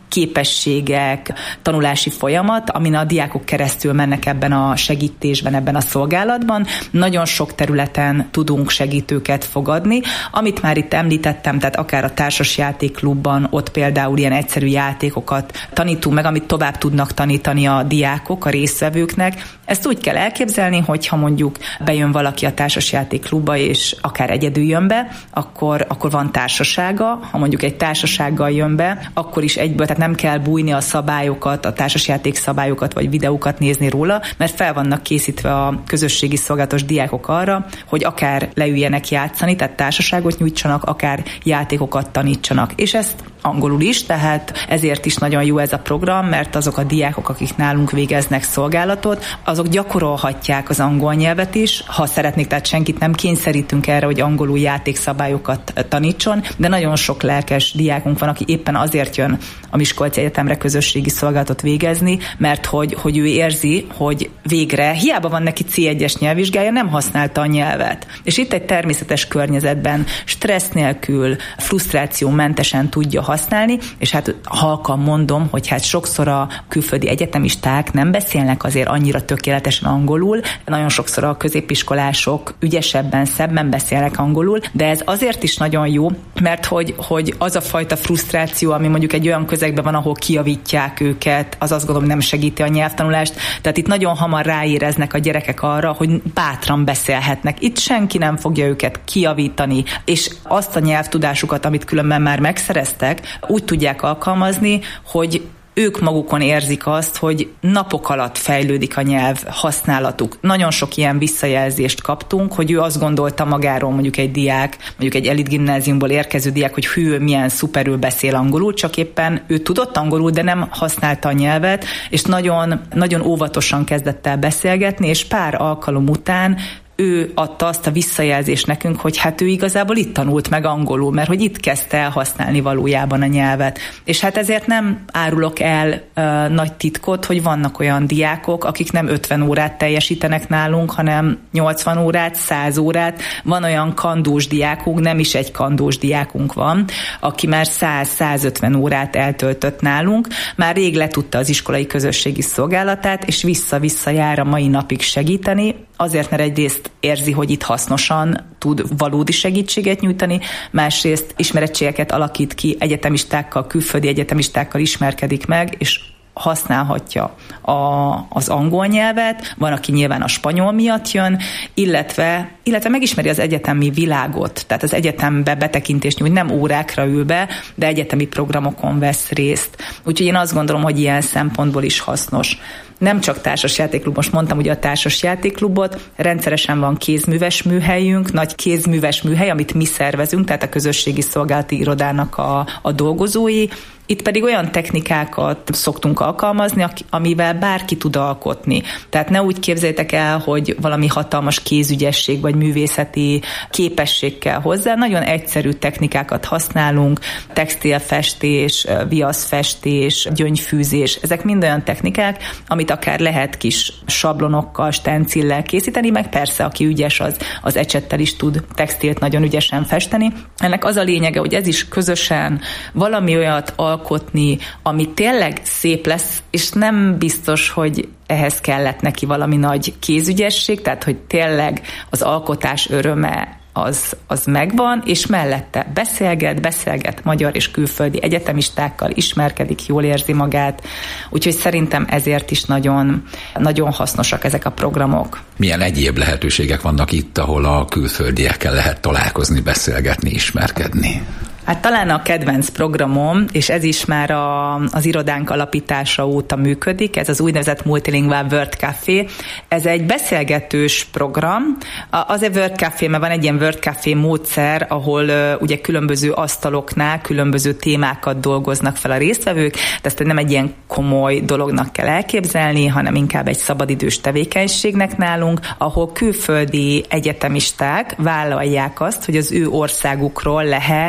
képességek, tanulási folyamat, amin a diákok keresztül mennek ebben a segítésben, ebben a szolgálatban. Nagyon sok területen tudunk segítőket fogadni. Amit már itt említettem, tehát akár a társasjátékklubban, ott például ilyen egyszerű játékokat tanítunk meg, amit tovább tudnak tanítani a diákok, a résztvevőknek. Ezt úgy kell elképzelni, hogy ha mondjuk bejön valaki a társasjátékklubba, és akár egyedül jön be, akkor, akkor van társasága. Ha mondjuk egy társasággal jön be, akkor is egyből, tehát nem kell bújni a szabályokat, a társasjáték szabályokat, vagy videókat nézni róla, mert fel vannak készítve a közösségi szolgálatos diákok arra, hogy akár leüljenek játszani, tehát társaságot nyújtsanak, akár játékokat tanítsanak. És ezt angolul is, tehát ezért is nagyon jó ez a program, mert azok a diákok, akik nálunk végeznek szolgálatot, azok gyakorolhatják az angol nyelvet is, ha szeretnék, tehát senkit nem kényszerítünk erre, hogy angolul játékszabályokat tanítson, de nagyon sok lelkes diákunk van, aki éppen azért jön a Miskolci Egyetemre közösségi szolgálatot végezni, mert hogy, hogy ő érzi, hogy végre, hiába van neki cé egyes nyelvvizsgája, nem használta a nyelvet. És itt egy természetes környezetben, stressz nélkül, frusztrációmentesen tudja használni, és hát halkan mondom, hogy hát sokszor a külföldi egyetemisták nem beszélnek azért annyira tökéletesen angolul, nagyon sokszor a középiskolások ügyesebben, szebben beszélnek angolul, de ez azért is nagyon jó, mert hogy, hogy az a fajta frusztráció, ami mondjuk egy olyan közegben van, ahol kijavítják őket, az azt gondolom nem segíti a nyelvtanulást, tehát itt nagyon hamar ráéreznek a gyerekek arra, hogy bátran beszélhetnek. Itt senki nem fogja őket kijavítani, és azt a nyelvtudásukat, amit különben már megszereztek, úgy tudják alkalmazni, hogy ők magukon érzik azt, hogy napok alatt fejlődik a nyelv használatuk. Nagyon sok ilyen visszajelzést kaptunk, hogy ő azt gondolta magáról, mondjuk egy diák, mondjuk egy elit gimnáziumból érkező diák, hogy hű, milyen szuperül beszél angolul, csak éppen ő tudott angolul, de nem használta a nyelvet, és nagyon, nagyon óvatosan kezdett el beszélgetni, és pár alkalom után ő adta azt a visszajelzést nekünk, hogy hát ő igazából itt tanult meg angolul, mert hogy itt kezdte el használni valójában a nyelvet. És hát ezért nem árulok el uh, nagy titkot, hogy vannak olyan diákok, akik nem ötven órát teljesítenek nálunk, hanem nyolcvan órát, száz órát. Van olyan kandós diákunk, nem is egy kandós diákunk van, aki már száz-százötven órát eltöltött nálunk, már rég letudta az iskolai közösségi szolgálatát, és vissza-vissza jár a mai napig segíteni, azért, mert egyrészt érzi, hogy itt hasznosan tud valódi segítséget nyújtani, másrészt ismerettségeket alakít ki egyetemistákkal, külföldi egyetemistákkal ismerkedik meg, és használhatja a, az angol nyelvet, van, aki nyilván a spanyol miatt jön, illetve, illetve megismeri az egyetemi világot, tehát az egyetembe betekintést nyújt, nem órákra ül be, de egyetemi programokon vesz részt. Úgyhogy én azt gondolom, hogy ilyen szempontból is hasznos. Nem csak társasjátékklub, most mondtam ugye a társasjátékklubot, rendszeresen van kézműves műhelyünk, nagy kézműves műhely, amit mi szervezünk, tehát a közösségi szolgálati irodának a, a dolgozói. Itt pedig olyan technikákat szoktunk alkalmazni, amivel bárki tud alkotni. Tehát ne úgy képzeljétek el, hogy valami hatalmas kézügyesség vagy művészeti képesség kell hozzá. Nagyon egyszerű technikákat használunk, textilfestés, viaszfestés, gyöngyfűzés. Ezek mind olyan technikák, amit akár lehet kis sablonokkal, stencillel készíteni, meg persze, aki ügyes, az, az ecsettel is tud textilt nagyon ügyesen festeni. Ennek az a lényege, hogy ez is közösen valami olyat alkotni, ami tényleg szép lesz, és nem biztos, hogy ehhez kellett neki valami nagy kézügyesség, tehát hogy tényleg az alkotás öröme az, az megvan, és mellette beszélget, beszélget magyar és külföldi egyetemistákkal, ismerkedik, jól érzi magát, úgyhogy szerintem ezért is nagyon, nagyon hasznosak ezek a programok. Milyen egyéb lehetőségek vannak itt, ahol a külföldiekkel lehet találkozni, beszélgetni, ismerkedni? Hát talán a kedvenc programom, és ez is már a, az irodánk alapítása óta működik, ez az úgynevezett Multilingual Word Café. Ez egy beszélgetős program. Azért Word Café, mert van egy ilyen Word Café módszer, ahol uh, ugye különböző asztaloknál különböző témákat dolgoznak fel a résztvevők, de ezt nem egy ilyen komoly dolognak kell elképzelni, hanem inkább egy szabadidős tevékenységnek nálunk, ahol külföldi egyetemisták vállalják azt, hogy az ő országukról lehet beszélgetni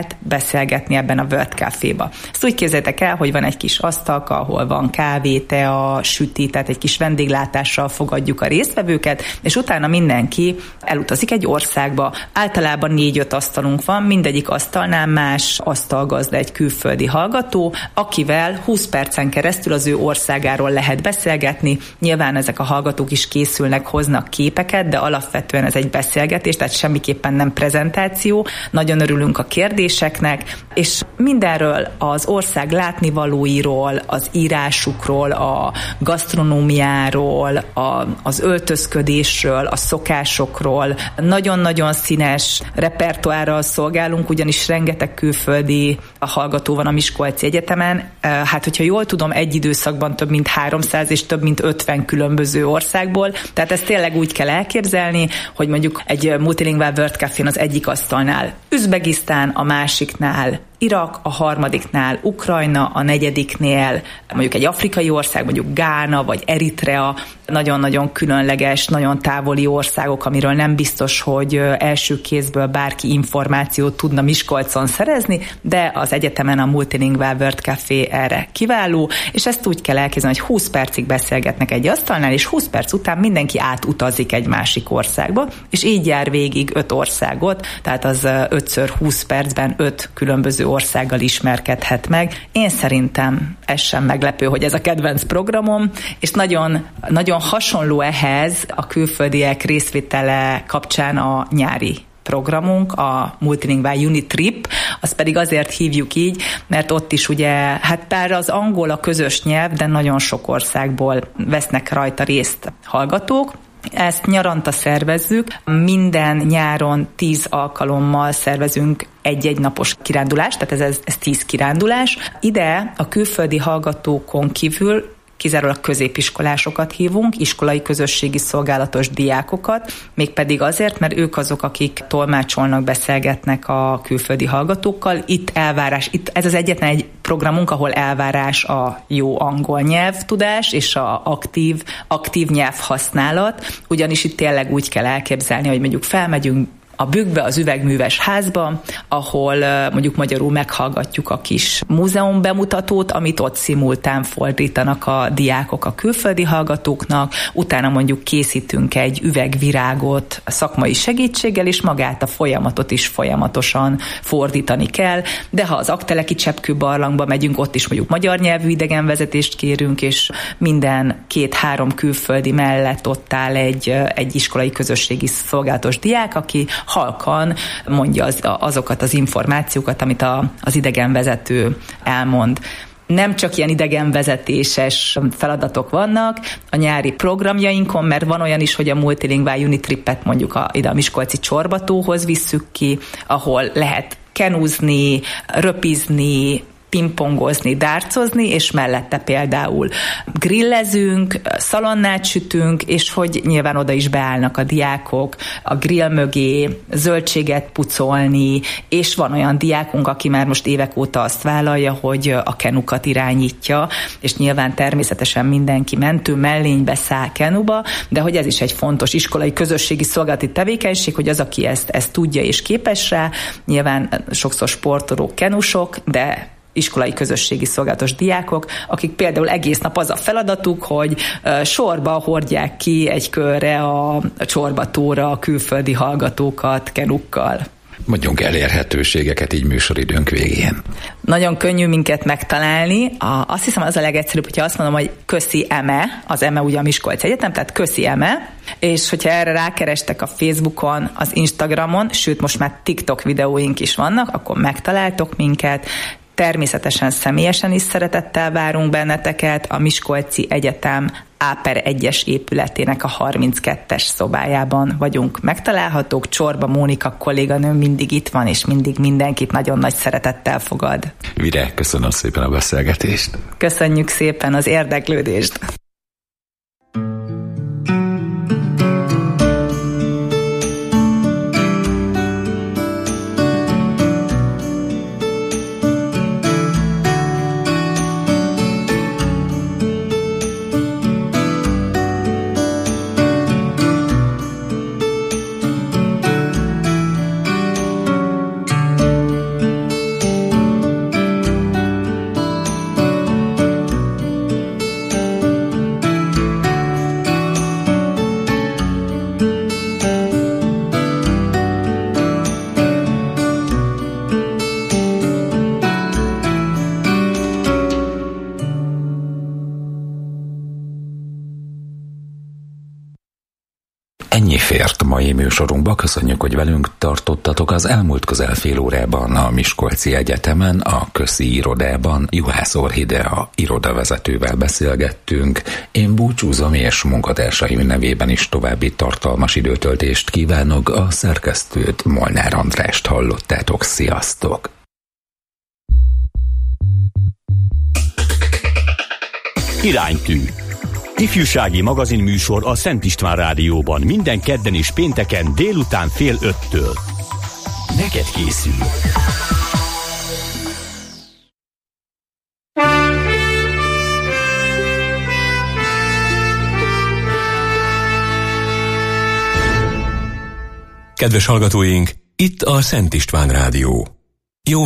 beszélgetni ebben a World Caféba. Ezt úgy képzeljétek el, hogy van egy kis asztalka, ahol van kávé, tea, süti, tehát egy kis vendéglátással fogadjuk a résztvevőket, és utána mindenki elutazik egy országba. Általában négy-öt asztalunk van, mindegyik asztalnál más asztalgazda egy külföldi hallgató, akivel húsz percen keresztül az ő országáról lehet beszélgetni. Nyilván ezek a hallgatók is készülnek, hoznak képeket, de alapvetően ez egy beszélgetés, tehát semmiképpen nem prezentáció. Nagyon örülünk a kérdéseknek, és mindenről, az ország látnivalóiról, az írásukról, a gasztronómiáról, a, az öltözködésről, a szokásokról. Nagyon-nagyon színes repertoárral szolgálunk, ugyanis rengeteg külföldi a hallgató van a Miskolci Egyetemen. Hát, hogyha jól tudom, egy időszakban több mint háromszáz és több mint ötven különböző országból. Tehát ezt tényleg úgy kell elképzelni, hogy mondjuk egy Multilingual World Cafén az egyik asztalnál Üzbegisztán, a másiknál Irak, a harmadiknál Ukrajna, a negyediknél mondjuk egy afrikai ország, mondjuk Gána vagy Eritrea, nagyon-nagyon különleges, nagyon távoli országok, amiről nem biztos, hogy első kézből bárki információt tudna Miskolcon szerezni, de az egyetemen a Multilingual World Café erre kiváló, és ezt úgy kell elképzelni, hogy húsz percig beszélgetnek egy asztalnál, és húsz perc után mindenki átutazik egy másik országba, és így jár végig öt országot, tehát az ötször húsz percben öt különböző országgal ismerkedhet meg. Én szerintem ez sem meglepő, hogy ez a kedvenc programom, és nagyon, nagyon hasonló ehhez a külföldiek részvétele kapcsán a nyári programunk, a Multilingual Uni Trip, azt pedig azért hívjuk így, mert ott is ugye, hát bár az angol a közös nyelv, de nagyon sok országból vesznek rajta részt hallgatók. Ezt nyaranta szervezzük, minden nyáron tíz alkalommal szervezünk egy-egy napos kirándulást, tehát ez, ez tíz kirándulás. Ide a külföldi hallgatókon kívül kizárólag középiskolásokat hívunk, iskolai közösségi szolgálatos diákokat, mégpedig azért, mert ők azok, akik tolmácsolnak, beszélgetnek a külföldi hallgatókkal. Itt elvárás, itt ez az egyetlen egy programunk, ahol elvárás a jó angol nyelvtudás és a aktív, aktív nyelvhasználat, ugyanis itt tényleg úgy kell elképzelni, hogy mondjuk felmegyünk a Bükkbe, az üvegműves házba, ahol mondjuk magyarul meghallgatjuk a kis múzeum bemutatót, amit ott szimultán fordítanak a diákok a külföldi hallgatóknak, utána mondjuk készítünk egy üvegvirágot szakmai segítséggel, és magát a folyamatot is folyamatosan fordítani kell, de ha az Aggteleki Cseppkő barlangba megyünk, ott is mondjuk magyar nyelvű idegenvezetést kérünk, és minden két-három külföldi mellett ott áll egy, egy iskolai közösségi szolgálatos diák, aki halkan mondja az, azokat az információkat, amit a, az idegenvezető elmond. Nem csak ilyen idegenvezetéses feladatok vannak a nyári programjainkon, mert van olyan is, hogy a Multilingual Uni Tripet mondjuk a, ide a Miskolci Csorbatóhoz visszük ki, ahol lehet kenúzni, röpizni, pingpongozni, dárcozni, és mellette például grillezünk, szalonnát sütünk, és hogy nyilván oda is beállnak a diákok a grill mögé, zöldséget pucolni, és van olyan diákunk, aki már most évek óta azt vállalja, hogy a kenukat irányítja, és nyilván természetesen mindenki mentő mellénybe száll kenuba, de hogy ez is egy fontos iskolai közösségi szolgálati tevékenység, hogy az, aki ezt, ezt tudja és képes rá, nyilván sokszor sportolók, kenusok, de iskolai közösségi szolgálatos diákok, akik például egész nap az a feladatuk, hogy sorba hordják ki egy körre a csorbatóra a külföldi hallgatókat kenukkal. Mondjunk elérhetőségeket így műsoridőnk végén. Nagyon könnyű minket megtalálni. A, azt hiszem az a legegyszerűbb, hogyha azt mondom, hogy köszi eme, az eme ugye a Miskolci Egyetem, tehát köszi eme, és hogyha erre rákerestek a Facebookon, az Instagramon, sőt most már TikTok videóink is vannak, akkor megtaláltok minket. Természetesen személyesen is szeretettel várunk benneteket a Miskolci Egyetem á per egyes épületének a harminckettes szobájában vagyunk megtalálhatók. Csorba Mónika kolléganőm mindig itt van, és mindig mindenkit nagyon nagy szeretettel fogad. Vire, köszönöm szépen a beszélgetést. Köszönjük szépen az érdeklődést. fért mai műsorunkba. Köszönjük, hogy velünk tartottatok. Az elmúlt közel fél órában a Miskolci Egyetemen, a Köszi Irodában Juhász Orhidea irodavezetővel beszélgettünk. Én búcsúzom, és munkatársaim nevében is további tartalmas időtöltést kívánok. A szerkesztőt, Molnár Andrást hallottátok. Sziasztok! Iránytű. Ifjúsági magazinműsor a Szent István Rádióban minden kedden és pénteken délután fél öttől. Neked készül. Kedves hallgatóink, itt a Szent István Rádió.